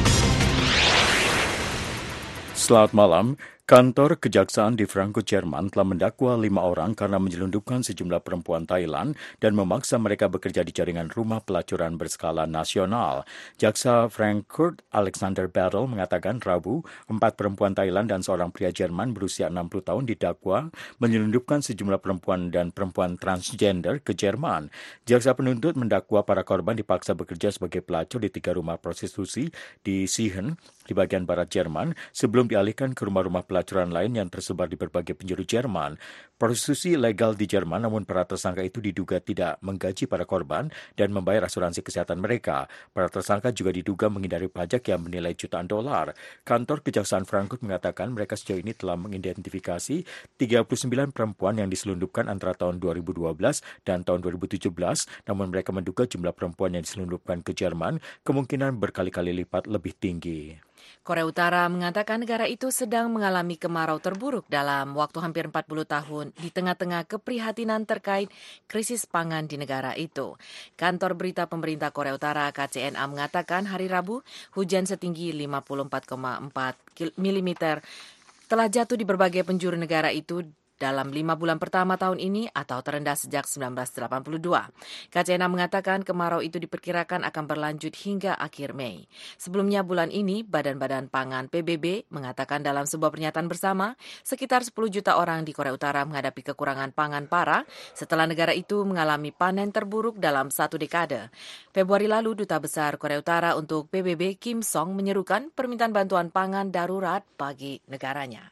Selamat malam. Kantor Kejaksaan di Frankfurt, Jerman telah mendakwa 5 orang karena menyelundupkan sejumlah perempuan Thailand dan memaksa mereka bekerja di jaringan rumah pelacuran berskala nasional. Jaksa Frankfurt Alexander Battle mengatakan Rabu, 4 perempuan Thailand dan seorang pria Jerman berusia 60 tahun didakwa menyelundupkan sejumlah perempuan dan perempuan transgender ke Jerman. Jaksa penuntut mendakwa para korban dipaksa bekerja sebagai pelacur di 3 rumah prostitusi di Siegen, di bagian barat Jerman, sebelum dialihkan ke rumah-rumah pelacuran lain yang tersebar di berbagai penjuru Jerman. Prostitusi legal di Jerman, namun para tersangka itu diduga tidak menggaji para korban dan membayar asuransi kesehatan mereka. Para tersangka juga diduga menghindari pajak yang bernilai jutaan dolar. Kantor Kejaksaan Frankfurt mengatakan mereka sejauh ini telah mengidentifikasi 39 perempuan yang diselundupkan antara tahun 2012 dan tahun 2017, namun mereka menduga jumlah perempuan yang diselundupkan ke Jerman kemungkinan berkali-kali lipat lebih tinggi. Korea Utara mengatakan negara itu sedang mengalami kemarau terburuk dalam waktu hampir 40 tahun di tengah-tengah keprihatinan terkait krisis pangan di negara itu. Kantor berita pemerintah Korea Utara KCNA mengatakan hari Rabu hujan setinggi 54,4 mm telah jatuh di berbagai penjuru negara itu dalam 5 bulan pertama tahun ini atau terendah sejak 1982. KCNA mengatakan kemarau itu diperkirakan akan berlanjut hingga akhir Mei. Sebelumnya bulan ini, Badan Pangan PBB mengatakan dalam sebuah pernyataan bersama, sekitar 10 juta orang di Korea Utara menghadapi kekurangan pangan parah setelah negara itu mengalami panen terburuk dalam 1 dekade. Februari lalu, Duta Besar Korea Utara untuk PBB Kim Song menyerukan permintaan bantuan pangan darurat bagi negaranya.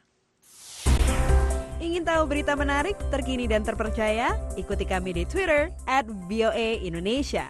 Ingin tahu berita menarik, terkini dan terpercaya? Ikuti kami di Twitter @VOA_Indonesia.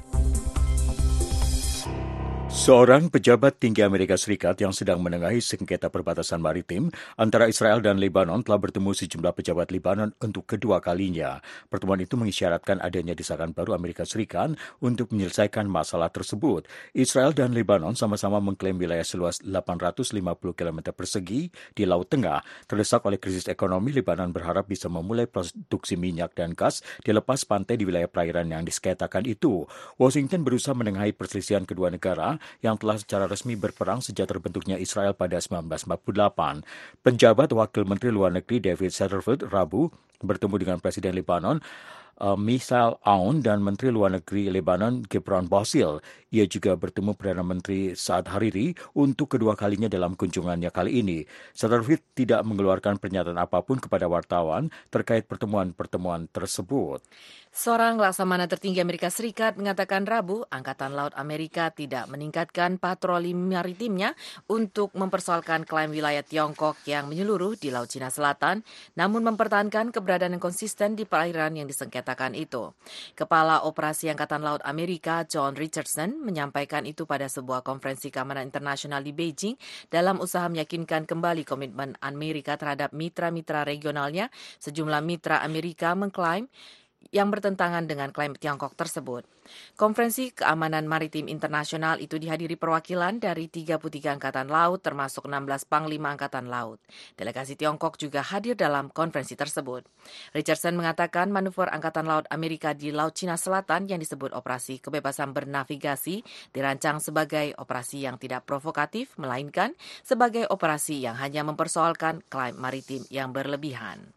Seorang pejabat tinggi Amerika Serikat yang sedang menengahi sengketa perbatasan maritim antara Israel dan Lebanon telah bertemu sejumlah pejabat Lebanon untuk kedua kalinya. Pertemuan itu mengisyaratkan adanya desakan baru Amerika Serikat untuk menyelesaikan masalah tersebut. Israel dan Lebanon sama-sama mengklaim wilayah seluas 850 km persegi di Laut Tengah. Terdesak oleh krisis ekonomi, Lebanon berharap bisa memulai produksi minyak dan gas di lepas pantai di wilayah perairan yang disengketakan itu. Washington berusaha menengahi perselisihan kedua negara yang telah secara resmi berperang sejak terbentuknya Israel pada 1948. Penjabat Wakil Menteri Luar Negeri David Satterfield Rabu bertemu dengan Presiden Lebanon Michel Aoun dan Menteri Luar Negeri Lebanon Gibran Basil. Ia juga bertemu Perdana Menteri Saad Hariri untuk kedua kalinya dalam kunjungannya kali ini. Satterfield tidak mengeluarkan pernyataan apapun kepada wartawan terkait pertemuan-pertemuan tersebut. Seorang laksamana tertinggi Amerika Serikat mengatakan Rabu, Angkatan Laut Amerika tidak meningkatkan patroli maritimnya untuk mempersoalkan klaim wilayah Tiongkok yang menyeluruh di Laut Cina Selatan, namun mempertahankan keberadaan yang konsisten di perairan yang disengketakan itu. Kepala Operasi Angkatan Laut Amerika John Richardson menyampaikan itu pada sebuah konferensi keamanan internasional di Beijing dalam usaha meyakinkan kembali komitmen Amerika terhadap mitra-mitra regionalnya. Sejumlah mitra Amerika mengklaim yang bertentangan dengan klaim Tiongkok tersebut. Konferensi Keamanan Maritim Internasional itu dihadiri perwakilan dari 33 Angkatan Laut termasuk 16 Panglima Angkatan Laut. Delegasi Tiongkok juga hadir dalam konferensi tersebut. Richardson mengatakan manuver Angkatan Laut Amerika di Laut Cina Selatan yang disebut Operasi Kebebasan Bernavigasi dirancang sebagai operasi yang tidak provokatif, melainkan sebagai operasi yang hanya mempersoalkan klaim maritim yang berlebihan.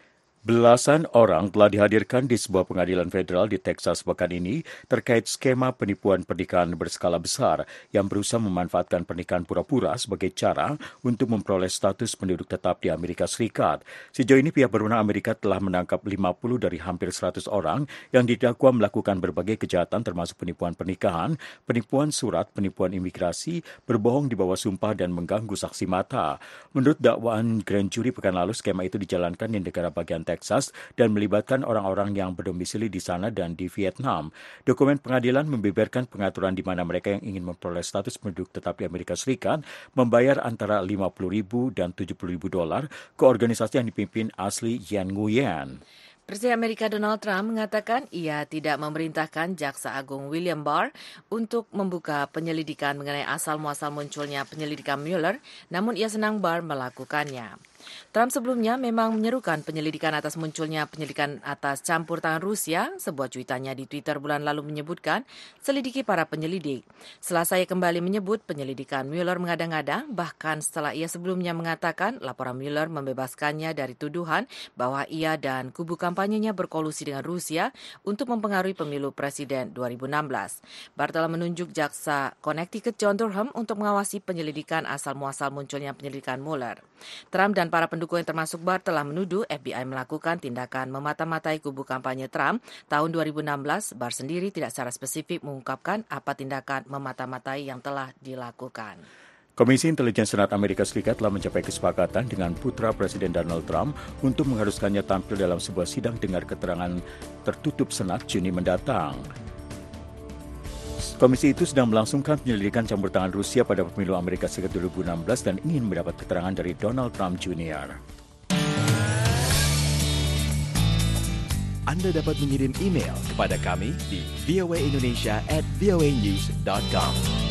Belasan orang telah dihadirkan di sebuah pengadilan federal di Texas pekan ini terkait skema penipuan pernikahan berskala besar yang berusaha memanfaatkan pernikahan pura-pura sebagai cara untuk memperoleh status penduduk tetap di Amerika Serikat. Sejauh ini pihak berwenang Amerika telah menangkap 50 dari hampir 100 orang yang didakwa melakukan berbagai kejahatan termasuk penipuan pernikahan, penipuan surat, penipuan imigrasi, berbohong di bawah sumpah dan mengganggu saksi mata. Menurut dakwaan grand jury pekan lalu, skema itu dijalankan di negara bagian Texas dan melibatkan orang-orang yang berdomisili di sana dan di Vietnam. Dokumen pengadilan membeberkan pengaturan di mana mereka yang ingin memperoleh status penduduk tetap di Amerika Serikat membayar antara $50,000 dan $70,000 ke organisasi yang dipimpin Ashley Yan Nguyen. Presiden Amerika Donald Trump mengatakan ia tidak memerintahkan Jaksa Agung William Barr untuk membuka penyelidikan mengenai asal-muasal munculnya penyelidikan Mueller, namun ia senang Barr melakukannya. Trump sebelumnya memang menyerukan penyelidikan atas munculnya penyelidikan atas campur tangan Rusia. Sebuah cuitannya di Twitter bulan lalu menyebutkan selidiki para penyelidik. Selasa ia kembali menyebut penyelidikan Mueller mengada-ngada, bahkan setelah ia sebelumnya mengatakan laporan Mueller membebaskannya dari tuduhan bahwa ia dan kubu kampanyenya berkolusi dengan Rusia untuk mempengaruhi pemilu presiden 2016. Barr telah menunjuk jaksa Connecticut John Durham untuk mengawasi penyelidikan asal-muasal munculnya penyelidikan Mueller. Trump dan para pendukung yang termasuk Barr telah menuduh FBI melakukan tindakan memata-matai kubu kampanye Trump tahun 2016. Barr sendiri tidak secara spesifik mengungkapkan apa tindakan memata-matai yang telah dilakukan. Komisi Intelijen Senat Amerika Serikat telah mencapai kesepakatan dengan putra Presiden Donald Trump untuk mengharuskannya tampil dalam sebuah sidang dengar keterangan tertutup Senat Juni mendatang. Komisi itu sedang melangsungkan penyelidikan campur tangan Rusia pada pemilu Amerika Serikat 2016 dan ingin mendapat keterangan dari Donald Trump Jr. Anda dapat mengirim email kepada kami di voaindonesia@voanews.com.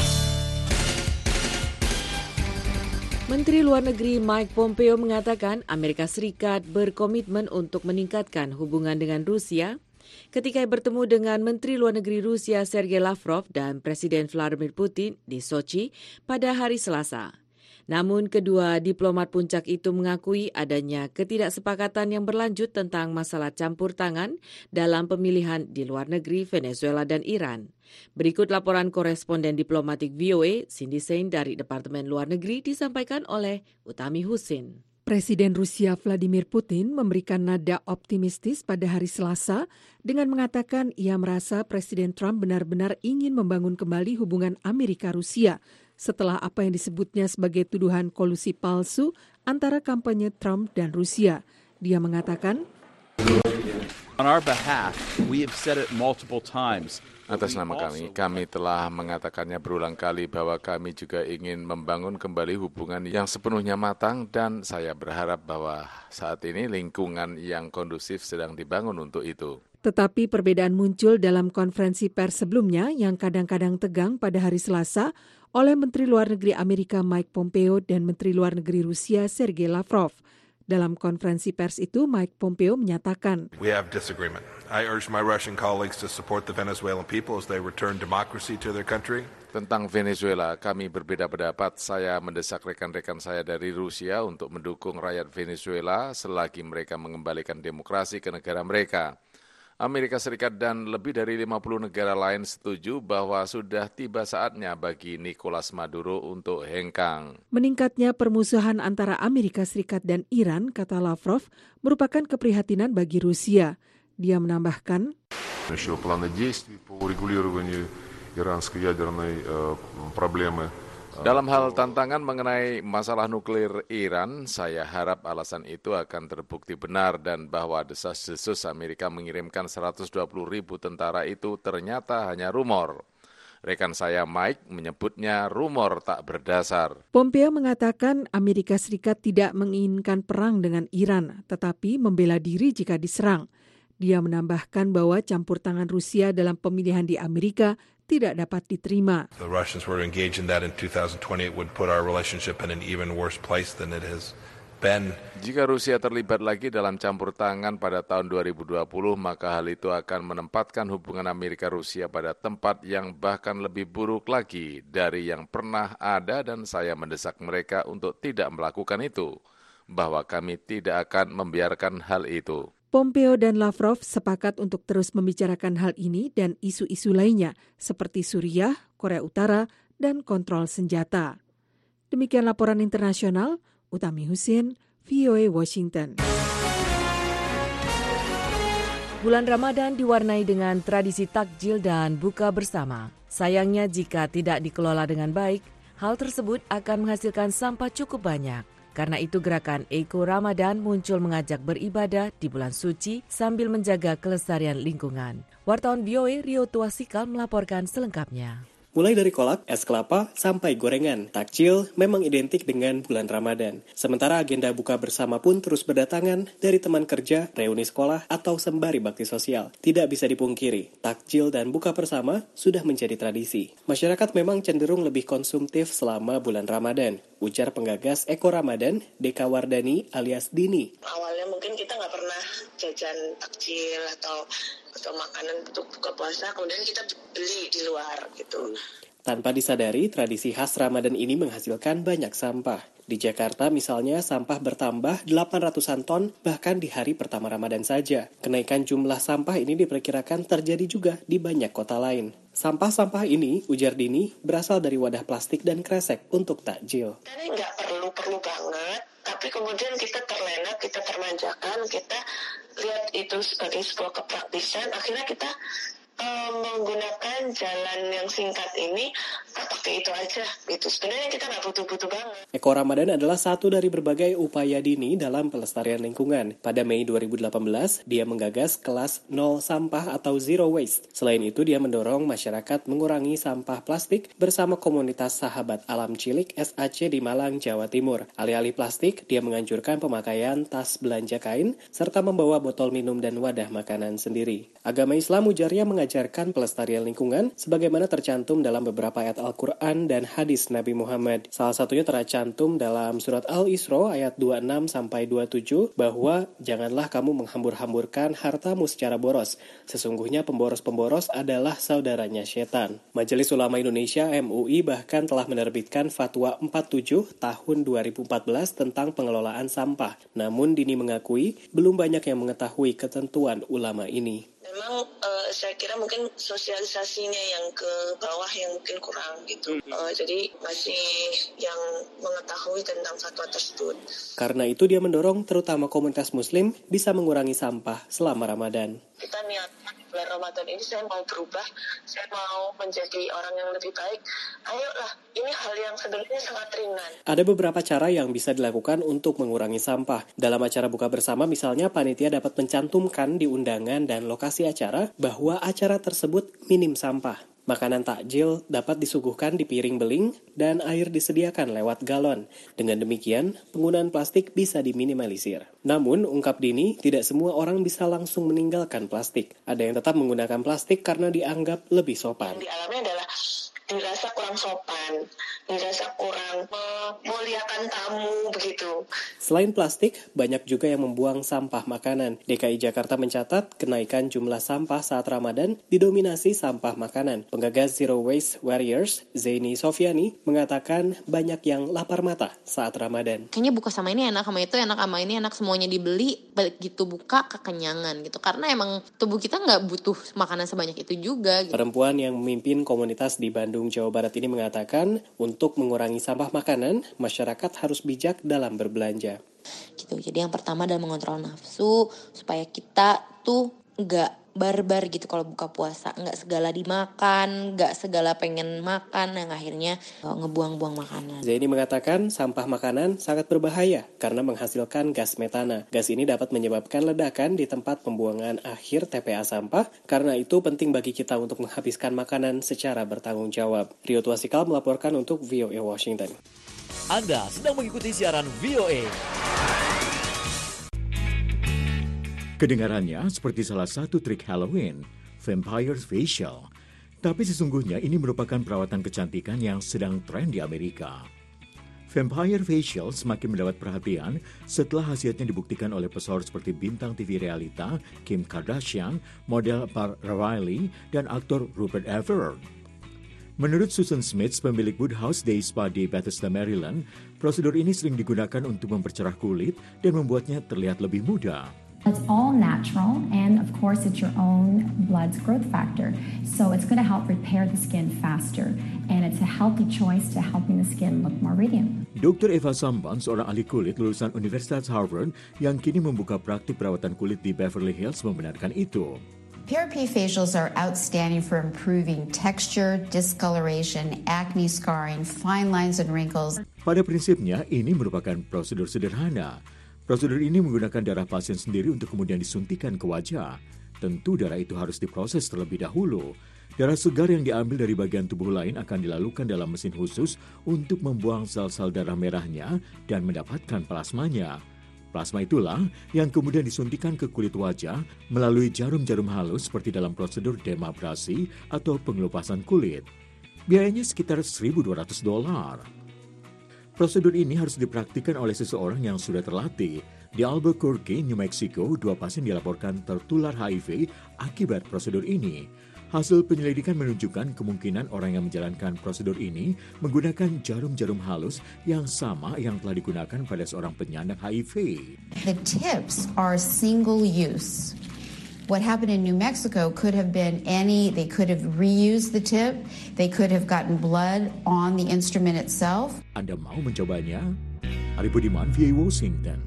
Menteri Luar Negeri Mike Pompeo mengatakan Amerika Serikat berkomitmen untuk meningkatkan hubungan dengan Rusia ketika bertemu dengan Menteri Luar Negeri Rusia Sergei Lavrov dan Presiden Vladimir Putin di Sochi pada hari Selasa. Namun kedua diplomat puncak itu mengakui adanya ketidaksepakatan yang berlanjut tentang masalah campur tangan dalam pemilihan di luar negeri Venezuela dan Iran. Berikut laporan koresponden diplomatik VOA Cindy Sain dari Departemen Luar Negeri disampaikan oleh Utami Husin. Presiden Rusia Vladimir Putin memberikan nada optimistis pada hari Selasa dengan mengatakan ia merasa Presiden Trump benar-benar ingin membangun kembali hubungan Amerika-Rusia setelah apa yang disebutnya sebagai tuduhan kolusi palsu antara kampanye Trump dan Rusia. Dia mengatakan, On our behalf, we have said it multiple times. Atas nama kami telah mengatakannya berulang kali bahwa kami juga ingin membangun kembali hubungan yang sepenuhnya matang dan saya berharap bahwa saat ini lingkungan yang kondusif sedang dibangun untuk itu. Tetapi perbedaan muncul dalam konferensi pers sebelumnya yang kadang-kadang tegang pada hari Selasa oleh Menteri Luar Negeri Amerika Mike Pompeo dan Menteri Luar Negeri Rusia Sergei Lavrov. Dalam konferensi pers itu, Mike Pompeo menyatakan, We have disagreement. I urge my Russian colleagues to support the Venezuelan people as they return democracy to their country. Tentang Venezuela, kami berbeda pendapat. Saya mendesak rekan-rekan saya dari Rusia untuk mendukung rakyat Venezuela selagi mereka mengembalikan demokrasi ke negara mereka. Amerika Serikat dan lebih dari 50 negara lain setuju bahwa sudah tiba saatnya bagi Nicolas Maduro untuk hengkang. Meningkatnya permusuhan antara Amerika Serikat dan Iran, kata Lavrov, merupakan keprihatinan bagi Rusia. Dia menambahkan, dalam hal tantangan mengenai masalah nuklir Iran, saya harap alasan itu akan terbukti benar dan bahwa desas-desus Amerika mengirimkan 120.000 tentara itu ternyata hanya rumor. Rekan saya Mike menyebutnya rumor tak berdasar. Pompeo mengatakan Amerika Serikat tidak menginginkan perang dengan Iran, tetapi membela diri jika diserang. Dia menambahkan bahwa campur tangan Rusia dalam pemilihan di Amerika tidak dapat diterima. The Russians were engaged in that in 2020, it would put our relationship in an even worse place than it has been. Jika Rusia terlibat lagi dalam campur tangan pada tahun 2020, maka hal itu akan menempatkan hubungan Amerika-Rusia pada tempat yang bahkan lebih buruk lagi dari yang pernah ada, dan saya mendesak mereka untuk tidak melakukan itu, bahwa kami tidak akan membiarkan hal itu. Pompeo dan Lavrov sepakat untuk terus membicarakan hal ini dan isu-isu lainnya seperti Suriah, Korea Utara, dan kontrol senjata. Demikian laporan internasional, Utami Husin, VOA Washington. Bulan Ramadan diwarnai dengan tradisi takjil dan buka bersama. Sayangnya jika tidak dikelola dengan baik, hal tersebut akan menghasilkan sampah cukup banyak. Karena itu gerakan Eko Ramadan muncul mengajak beribadah di bulan suci sambil menjaga kelestarian lingkungan. Wartawan VOA Rio Tuasikal melaporkan selengkapnya. Mulai dari kolak, es kelapa, sampai gorengan, takjil memang identik dengan bulan Ramadan. Sementara agenda buka bersama pun terus berdatangan dari teman kerja, reuni sekolah, atau sembari bakti sosial. Tidak bisa dipungkiri, takjil dan buka bersama sudah menjadi tradisi. Masyarakat memang cenderung lebih konsumtif selama bulan Ramadan. Ujar penggagas Eko Ramadan, Deka Wardani alias Dini. Awalnya mungkin kita nggak pernah jajan takjil atau makanan untuk buka puasa, kemudian kita beli di luar gitu. Tanpa disadari, tradisi khas Ramadan ini menghasilkan banyak sampah. Di Jakarta misalnya, sampah bertambah 800-an ton bahkan di hari pertama Ramadan saja. Kenaikan jumlah sampah ini diperkirakan terjadi juga di banyak kota lain. Sampah-sampah ini, ujar Dini, berasal dari wadah plastik dan kresek untuk takjil. Ini nggak perlu banget, tapi kemudian kita terlena, kita termanjakan, kita lihat itu sebagai sebuah kepraktisan, akhirnya kita menggunakan jalan yang singkat ini pakai itu aja gitu. Sebenarnya kita nggak butuh banget. Eko Ramadan adalah satu dari berbagai upaya Dini dalam pelestarian lingkungan. Pada Mei 2018, dia menggagas kelas 0 sampah atau zero waste. Selain itu, dia mendorong masyarakat mengurangi sampah plastik bersama komunitas Sahabat Alam Cilik SAC di Malang, Jawa Timur. Alih-alih plastik, dia menganjurkan pemakaian tas belanja kain serta membawa botol minum dan wadah makanan sendiri. Agama Islam ujarnya mengajarkan pelestarian lingkungan sebagaimana tercantum dalam beberapa ayat Al-Quran dan hadis Nabi Muhammad. Salah satunya tercantum dalam surat Al-Isra ayat 26-27 bahwa janganlah kamu menghambur-hamburkan hartamu secara boros. Sesungguhnya pemboros-pemboros adalah saudaranya setan. Majelis Ulama Indonesia MUI bahkan telah menerbitkan Fatwa 47 tahun 2014 tentang pengelolaan sampah. Namun Dini mengakui belum banyak yang mengetahui ketentuan ulama ini. Memang saya kira mungkin sosialisasinya yang ke bawah yang mungkin kurang gitu. Jadi masih yang mengetahui tentang fatwa tersebut. Karena itu dia mendorong terutama komunitas muslim bisa mengurangi sampah selama Ramadan. Kita niatkan bulan Ramadan ini saya mau berubah, saya mau menjadi orang yang lebih baik. Ayolah, ini hal yang sebenarnya sangat ringan. Ada beberapa cara yang bisa dilakukan untuk mengurangi sampah. Dalam acara buka bersama misalnya, panitia dapat mencantumkan di undangan dan lokasi acara bahwa acara tersebut minim sampah. Makanan takjil dapat disuguhkan di piring beling dan air disediakan lewat galon. Dengan demikian, penggunaan plastik bisa diminimalisir. Namun, ungkap Dini, tidak semua orang bisa langsung meninggalkan plastik. Ada yang tetap menggunakan plastik karena dianggap lebih sopan. Yang dialami adalah dirasa kurang sopan, dirasa kurang memuliakan tamu begitu. Selain plastik, banyak juga yang membuang sampah makanan. DKI Jakarta mencatat kenaikan jumlah sampah saat Ramadan didominasi sampah makanan. Penggagas Zero Waste Warriors, Zaini Sofiani, mengatakan banyak yang lapar mata saat Ramadan. Kayaknya buka sama ini enak, sama itu enak, sama ini enak, semuanya dibeli, begitu buka kekenyangan gitu. Karena emang tubuh kita nggak butuh makanan sebanyak itu juga. Gitu. Perempuan yang memimpin komunitas di Bandung, Jawa Barat ini mengatakan untuk mengurangi sampah makanan, masyarakat harus bijak dalam berbelanja. Gitu. Jadi yang pertama adalah mengontrol nafsu supaya kita tuh nggak barbar gitu kalau buka puasa, nggak segala dimakan, nggak segala pengen makan, yang akhirnya ngebuang-buang makanan. Zaini mengatakan sampah makanan sangat berbahaya karena menghasilkan gas metana. Gas ini dapat menyebabkan ledakan di tempat pembuangan akhir TPA sampah. Karena itu penting bagi kita untuk menghabiskan makanan secara bertanggung jawab. Rio Tuasikal melaporkan untuk VOA Washington. Anda sedang mengikuti siaran VOA. Kedengarannya seperti salah satu trik Halloween, vampire facial. Tapi sesungguhnya ini merupakan perawatan kecantikan yang sedang tren di Amerika. Vampire facial semakin mendapat perhatian setelah hasilnya dibuktikan oleh pesohor seperti bintang TV realita Kim Kardashian, model Barbara Riley, dan aktor Rupert Everett. Menurut Susan Smith, pemilik Woodhouse Day Spa di Bethesda, Maryland, prosedur ini sering digunakan untuk mempercerah kulit dan membuatnya terlihat lebih muda. It's all natural, and of course it's your own blood's growth factor. So it's going to help repair the skin faster, and it's a healthy choice to helping the skin look more radiant. Dr. Eva Samban, seorang ahli kulit lulusan Universitas Harvard yang kini membuka praktik perawatan kulit di Beverly Hills, membenarkan itu. PRP facials are outstanding for improving texture, discoloration, acne scarring, fine lines and wrinkles. Pada prinsipnya, ini merupakan prosedur sederhana. Prosedur ini menggunakan darah pasien sendiri untuk kemudian disuntikan ke wajah. Tentu darah itu harus diproses terlebih dahulu. Darah segar yang diambil dari bagian tubuh lain akan dilalukan dalam mesin khusus untuk membuang sel-sel darah merahnya dan mendapatkan plasmanya. Plasma itulah yang kemudian disuntikan ke kulit wajah melalui jarum-jarum halus seperti dalam prosedur demabrasi atau pengelupasan kulit. Biayanya sekitar $1.200. Prosedur ini harus dipraktikkan oleh seseorang yang sudah terlatih. Di Albuquerque, New Mexico, 2 pasien dilaporkan tertular HIV akibat prosedur ini. Hasil penyelidikan menunjukkan kemungkinan orang yang menjalankan prosedur ini menggunakan jarum-jarum halus yang sama yang telah digunakan pada seorang penyandang HIV. The tips are single use. What happened in New Mexico could have been they could have reused the tip, they could have gotten blood on the instrument itself. Anda mau mencobanya? Ari Budiman, VOA Washington.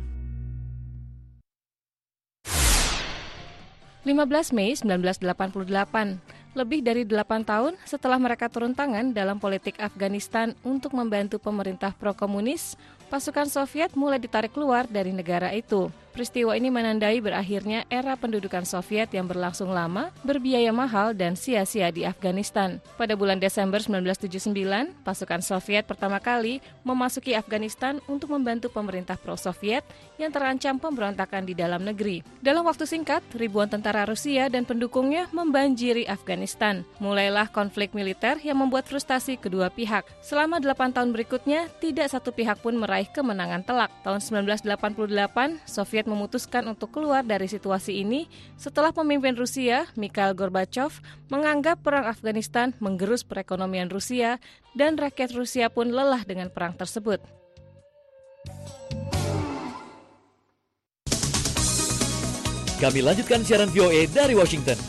15 Mei 1988, lebih dari 8 tahun setelah mereka turun tangan dalam politik Afghanistan untuk membantu pemerintah pro-komunis, pasukan Soviet mulai ditarik keluar dari negara itu. Peristiwa ini menandai berakhirnya era pendudukan Soviet yang berlangsung lama, berbiaya mahal, dan sia-sia di Afghanistan. Pada bulan Desember 1979, pasukan Soviet pertama kali memasuki Afghanistan untuk membantu pemerintah pro-Soviet yang terancam pemberontakan di dalam negeri. Dalam waktu singkat, ribuan tentara Rusia dan pendukungnya membanjiri Afghanistan. Mulailah konflik militer yang membuat frustasi kedua pihak. Selama 8 tahun berikutnya, tidak satu pihak pun meraih kemenangan telak. Tahun 1988, Soviet memutuskan untuk keluar dari situasi ini setelah pemimpin Rusia, Mikhail Gorbachev, menganggap perang Afghanistan menggerus perekonomian Rusia dan rakyat Rusia pun lelah dengan perang tersebut. Kami lanjutkan siaran VOA dari Washington.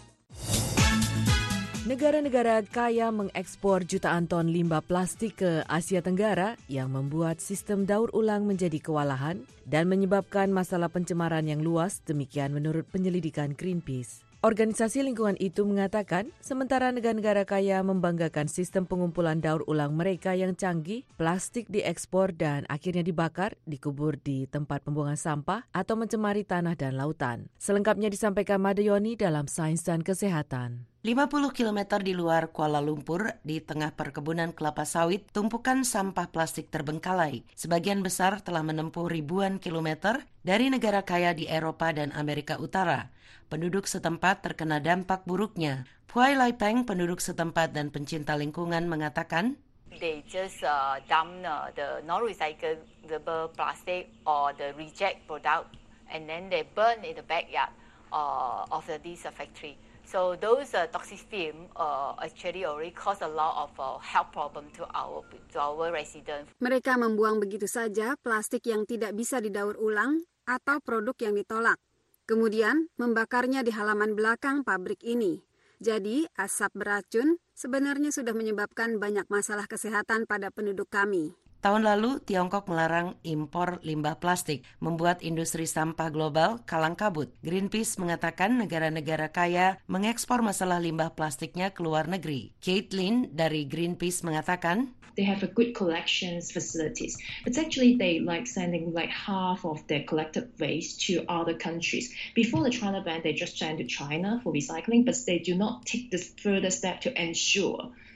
Negara-negara kaya mengekspor jutaan ton limbah plastik ke Asia Tenggara yang membuat sistem daur ulang menjadi kewalahan dan menyebabkan masalah pencemaran yang luas, demikian menurut penyelidikan Greenpeace. Organisasi lingkungan itu mengatakan, sementara negara-negara kaya membanggakan sistem pengumpulan daur ulang mereka yang canggih, plastik diekspor dan akhirnya dibakar, dikubur di tempat pembuangan sampah atau mencemari tanah dan lautan. Selengkapnya disampaikan Madayoni dalam Sains dan Kesehatan. 50 km di luar Kuala Lumpur, di tengah perkebunan kelapa sawit, tumpukan sampah plastik terbengkalai. Sebagian besar telah menempuh ribuan kilometer dari negara kaya di Eropa dan Amerika Utara. Penduduk setempat terkena dampak buruknya. Puai Lai Peng, penduduk setempat dan pencinta lingkungan, mengatakan, They just dump the non-recyclable plastic or the reject product, and then they burn in the backyard of this factory. So those toxic fumes actually already cause a lot of health problem to our residents. Mereka membuang begitu saja plastik yang tidak bisa didaur ulang atau produk yang ditolak. Kemudian membakarnya di halaman belakang pabrik ini. Jadi asap beracun sebenarnya sudah menyebabkan banyak masalah kesehatan pada penduduk kami. Tahun lalu, Tiongkok melarang impor limbah plastik, membuat industri sampah global kalang kabut. Greenpeace mengatakan negara-negara kaya mengekspor masalah limbah plastiknya ke luar negeri. Caitlin dari Greenpeace mengatakan, They have a good collections facilities, but actually they sending half of their collected waste to other countries. Before the China ban, they just send to China for recycling, but they do not take this further step to ensure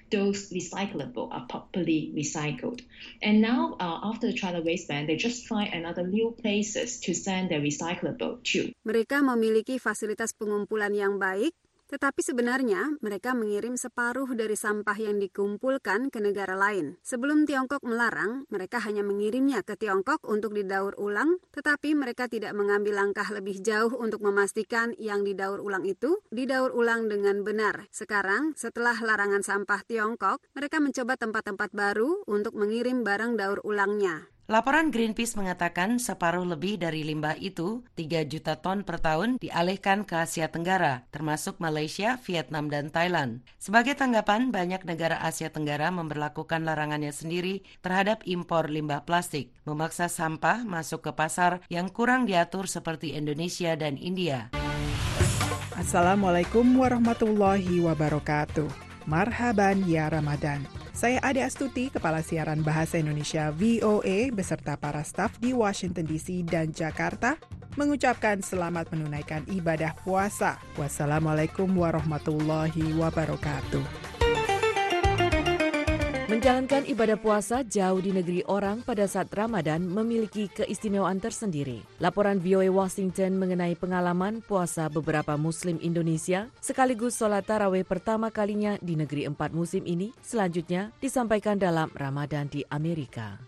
those recyclable are properly recycled. And now, after the China waste ban, they just find another new places to send their recyclable to. Mereka memiliki fasilitas pengumpulan yang baik, tetapi sebenarnya mereka mengirim separuh dari sampah yang dikumpulkan ke negara lain. Sebelum Tiongkok melarang, mereka hanya mengirimnya ke Tiongkok untuk didaur ulang, tetapi mereka tidak mengambil langkah lebih jauh untuk memastikan yang didaur ulang itu didaur ulang dengan benar. Sekarang, setelah larangan sampah Tiongkok, mereka mencoba tempat-tempat baru untuk mengirim barang daur ulangnya. Laporan Greenpeace mengatakan separuh lebih dari limbah itu, 3 juta ton per tahun, dialihkan ke Asia Tenggara, termasuk Malaysia, Vietnam, dan Thailand. Sebagai tanggapan, banyak negara Asia Tenggara memberlakukan larangannya sendiri terhadap impor limbah plastik, memaksa sampah masuk ke pasar yang kurang diatur seperti Indonesia dan India. Assalamualaikum warahmatullahi wabarakatuh. Marhaban ya Ramadan. Saya Ade Astuti, Kepala Siaran Bahasa Indonesia VOA beserta para staf di Washington DC dan Jakarta mengucapkan selamat menunaikan ibadah puasa. Wassalamualaikum warahmatullahi wabarakatuh. Menjalankan ibadah puasa jauh di negeri orang pada saat Ramadan memiliki keistimewaan tersendiri. Laporan VOA Washington mengenai pengalaman puasa beberapa Muslim Indonesia sekaligus sholat tarawih pertama kalinya di negeri 4 musim ini selanjutnya disampaikan dalam Ramadan di Amerika.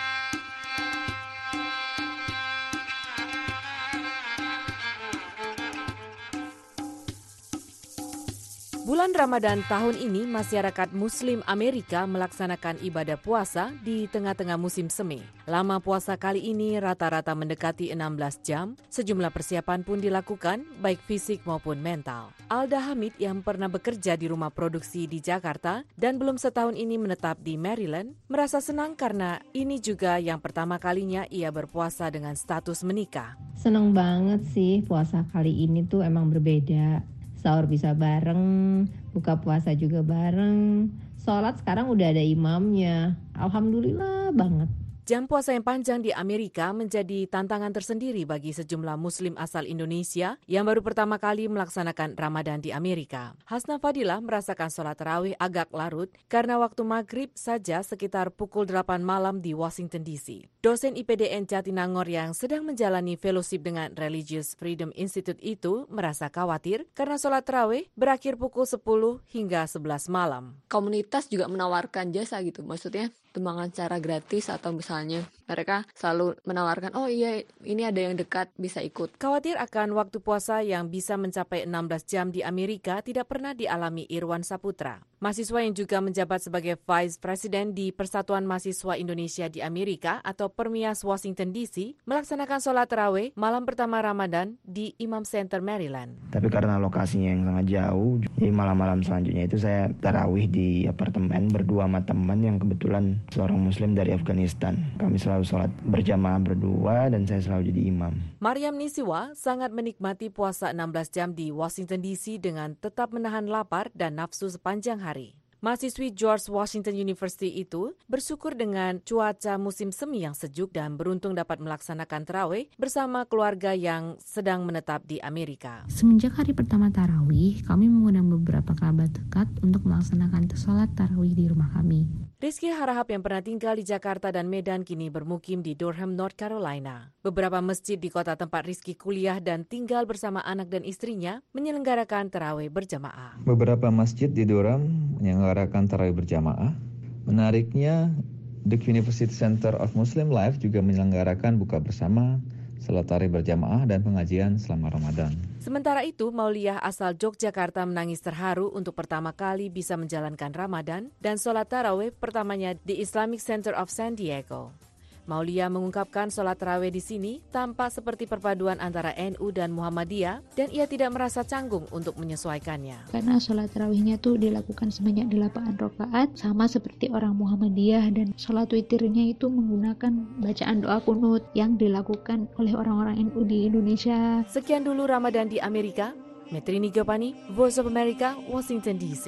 Bulan Ramadan tahun ini, masyarakat Muslim Amerika melaksanakan ibadah puasa di tengah-tengah musim semi. Lama puasa kali ini rata-rata mendekati 16 jam. Sejumlah persiapan pun dilakukan, baik fisik maupun mental. Alda Hamid yang pernah bekerja di rumah produksi di Jakarta dan belum setahun ini menetap di Maryland, merasa senang karena ini juga yang pertama kalinya ia berpuasa dengan status menikah. Senang banget sih puasa kali ini tuh emang berbeda. Sahur bisa bareng, buka puasa juga bareng. Sholat sekarang udah ada imamnya. Alhamdulillah banget. Jam puasa yang panjang di Amerika menjadi tantangan tersendiri bagi sejumlah Muslim asal Indonesia yang baru pertama kali melaksanakan Ramadan di Amerika. Hasna Fadilah merasakan sholat tarawih agak larut karena waktu maghrib saja sekitar pukul 8 malam di Washington DC. Dosen IPDN Jatinangor yang sedang menjalani fellowship dengan Religious Freedom Institute itu merasa khawatir karena sholat tarawih berakhir pukul 10 hingga 11 malam. Komunitas juga menawarkan jasa gitu, maksudnya tumbangan secara gratis atau misalnya mereka selalu menawarkan, oh iya ini ada yang dekat bisa ikut. Khawatir akan waktu puasa yang bisa mencapai 16 jam di Amerika tidak pernah dialami Irwan Saputra. Mahasiswa yang juga menjabat sebagai Vice President di Persatuan Mahasiswa Indonesia di Amerika atau Permias Washington DC melaksanakan sholat tarawih malam pertama Ramadan di Imam Center Maryland. Tapi karena lokasinya yang sangat jauh, jadi malam-malam selanjutnya itu saya tarawih di apartemen berdua sama teman yang kebetulan seorang Muslim dari Afghanistan. Kami selalu sholat berjamaah berdua dan saya selalu jadi imam. Maryam Nisiwa sangat menikmati puasa 16 jam di Washington DC dengan tetap menahan lapar dan nafsu sepanjang hari. Mahasiswi George Washington University itu bersyukur dengan cuaca musim semi yang sejuk dan beruntung dapat melaksanakan tarawih bersama keluarga yang sedang menetap di Amerika. Semenjak hari pertama tarawih, kami mengundang beberapa kerabat dekat untuk melaksanakan sholat tarawih di rumah kami. Rizky Harahap yang pernah tinggal di Jakarta dan Medan kini bermukim di Durham, North Carolina. Beberapa masjid di kota tempat Rizky kuliah dan tinggal bersama anak dan istrinya menyelenggarakan tarawih berjamaah. Beberapa masjid di Durham menyelenggarakan tarawih berjamaah. Menariknya, Duke University Center of Muslim Life juga menyelenggarakan buka bersama, salat tarawih berjamaah dan pengajian selama Ramadan. Sementara itu, Mauliah asal Yogyakarta menangis terharu untuk pertama kali bisa menjalankan Ramadan dan sholat tarawih pertamanya di Islamic Center of San Diego. Mauliah mengungkapkan sholat tarawih di sini tampak seperti perpaduan antara NU dan Muhammadiyah dan ia tidak merasa canggung untuk menyesuaikannya. Karena sholat tarawihnya tuh dilakukan sebanyak 8 rakaat sama seperti orang Muhammadiyah dan sholat witirnya itu menggunakan bacaan doa kunut yang dilakukan oleh orang-orang NU di Indonesia. Sekian dulu Ramadan di Amerika. Metrini Gopani, Voice of America, Washington DC.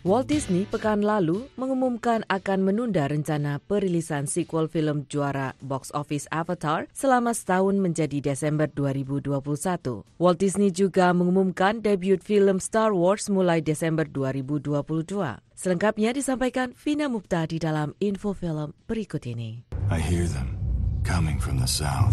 Walt Disney pekan lalu mengumumkan akan menunda rencana perilisan sequel film juara box office Avatar selama setahun menjadi Desember 2021. Walt Disney juga mengumumkan debut film Star Wars mulai Desember 2022. Selengkapnya disampaikan Vina Mupta di dalam info film berikut ini. I hear them coming from the south.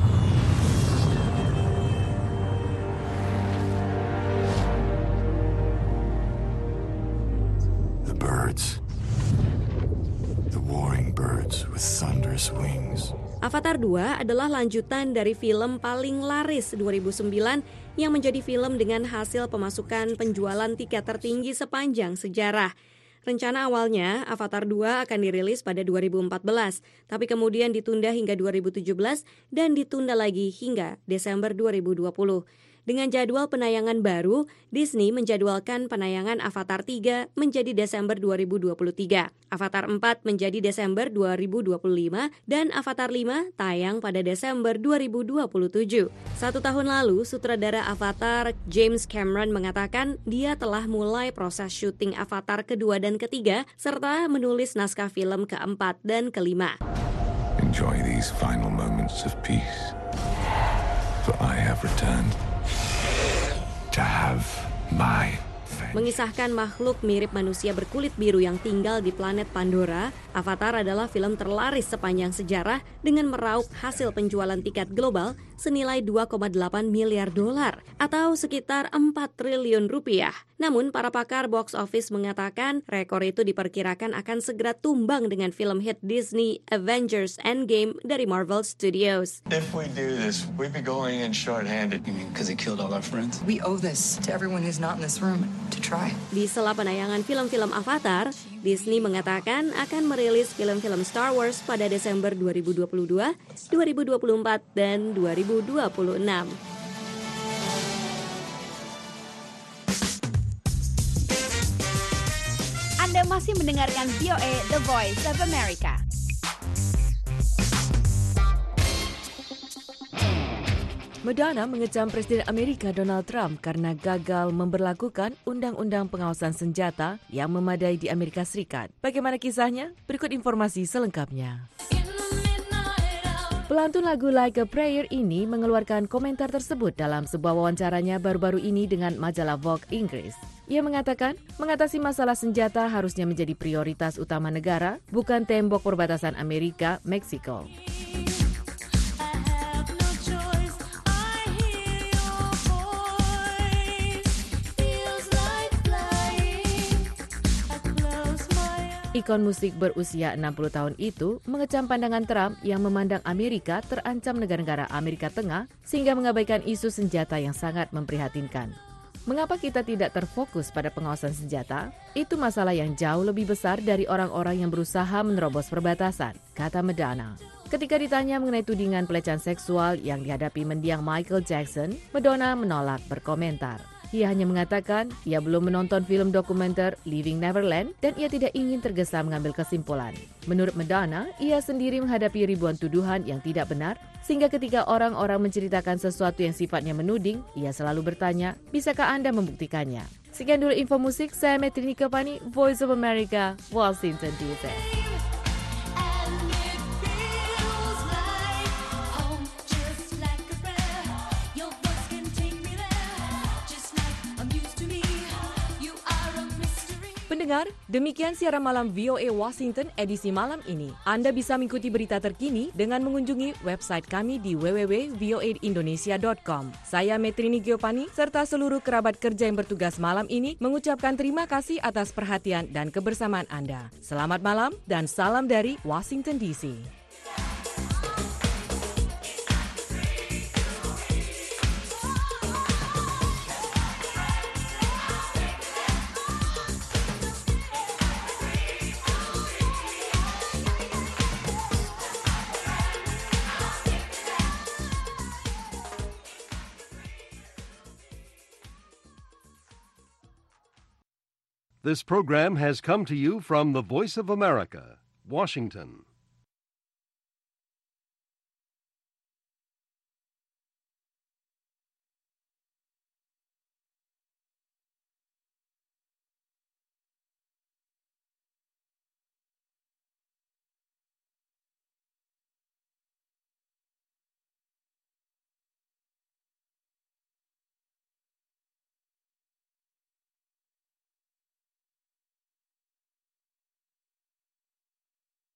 Birds. The warring birds with thunderous wings. Avatar 2 adalah lanjutan dari film paling laris 2009 yang menjadi film dengan hasil pemasukan penjualan tiket tertinggi sepanjang sejarah. Rencana awalnya Avatar 2 akan dirilis pada 2014, tapi kemudian ditunda hingga 2017 dan ditunda lagi hingga Desember 2020. Dengan jadwal penayangan baru, Disney menjadwalkan penayangan Avatar 3 menjadi Desember 2023, Avatar 4 menjadi Desember 2025, dan Avatar 5 tayang pada Desember 2027. 1 tahun lalu, sutradara Avatar James Cameron mengatakan dia telah mulai proses syuting Avatar kedua dan ketiga, serta menulis naskah film keempat dan kelima. Enjoy these final moments of peace, for I have returned. To have my Mengisahkan makhluk mirip manusia berkulit biru yang tinggal di planet Pandora, Avatar adalah film terlaris sepanjang sejarah dengan meraup hasil penjualan tiket global senilai 2,8 miliar dolar atau sekitar 4 triliun rupiah. Namun para pakar box office mengatakan rekor itu diperkirakan akan segera tumbang dengan film hit Disney Avengers Endgame dari Marvel Studios. If we do this, we'd be going in short-handed. You mean because he killed all our friends? We owe this to everyone who's not in this room to try. Di sela penayangan film-film Avatar, Disney mengatakan akan merilis film-film Star Wars pada Desember 2022, 2024, dan 2026. Anda masih mendengarkan VOA The Voice of America. Madonna mengecam Presiden Amerika Donald Trump karena gagal memberlakukan undang-undang pengawasan senjata yang memadai di Amerika Serikat. Bagaimana kisahnya? Berikut informasi selengkapnya. Pelantun lagu Like a Prayer ini mengeluarkan komentar tersebut dalam sebuah wawancaranya baru-baru ini dengan majalah Vogue Inggris. Ia mengatakan, mengatasi masalah senjata harusnya menjadi prioritas utama negara, bukan tembok perbatasan Amerika-Meksiko. Ikon musik berusia 60 tahun itu mengecam pandangan Trump yang memandang Amerika terancam negara-negara Amerika Tengah sehingga mengabaikan isu senjata yang sangat memprihatinkan. Mengapa kita tidak terfokus pada pengawasan senjata? Itu masalah yang jauh lebih besar dari orang-orang yang berusaha menerobos perbatasan, kata Madonna. Ketika ditanya mengenai tudingan pelecehan seksual yang dihadapi mendiang Michael Jackson, Madonna menolak berkomentar. Ia hanya mengatakan ia belum menonton film dokumenter Living Neverland dan ia tidak ingin tergesa mengambil kesimpulan. Menurut Madonna, ia sendiri menghadapi ribuan tuduhan yang tidak benar, sehingga ketika orang-orang menceritakan sesuatu yang sifatnya menuding, ia selalu bertanya, bisakah Anda membuktikannya? Sekian dulu info musik, saya Metrini Kepani, Voice of America, Washington DC. Pendengar, demikian siaran malam VOA Washington edisi malam ini. Anda bisa mengikuti berita terkini dengan mengunjungi website kami di www.voaindonesia.com. Saya Metrini Giovanni serta seluruh kerabat kerja yang bertugas malam ini mengucapkan terima kasih atas perhatian dan kebersamaan Anda. Selamat malam dan salam dari Washington DC. This program has come to you from the Voice of America, Washington.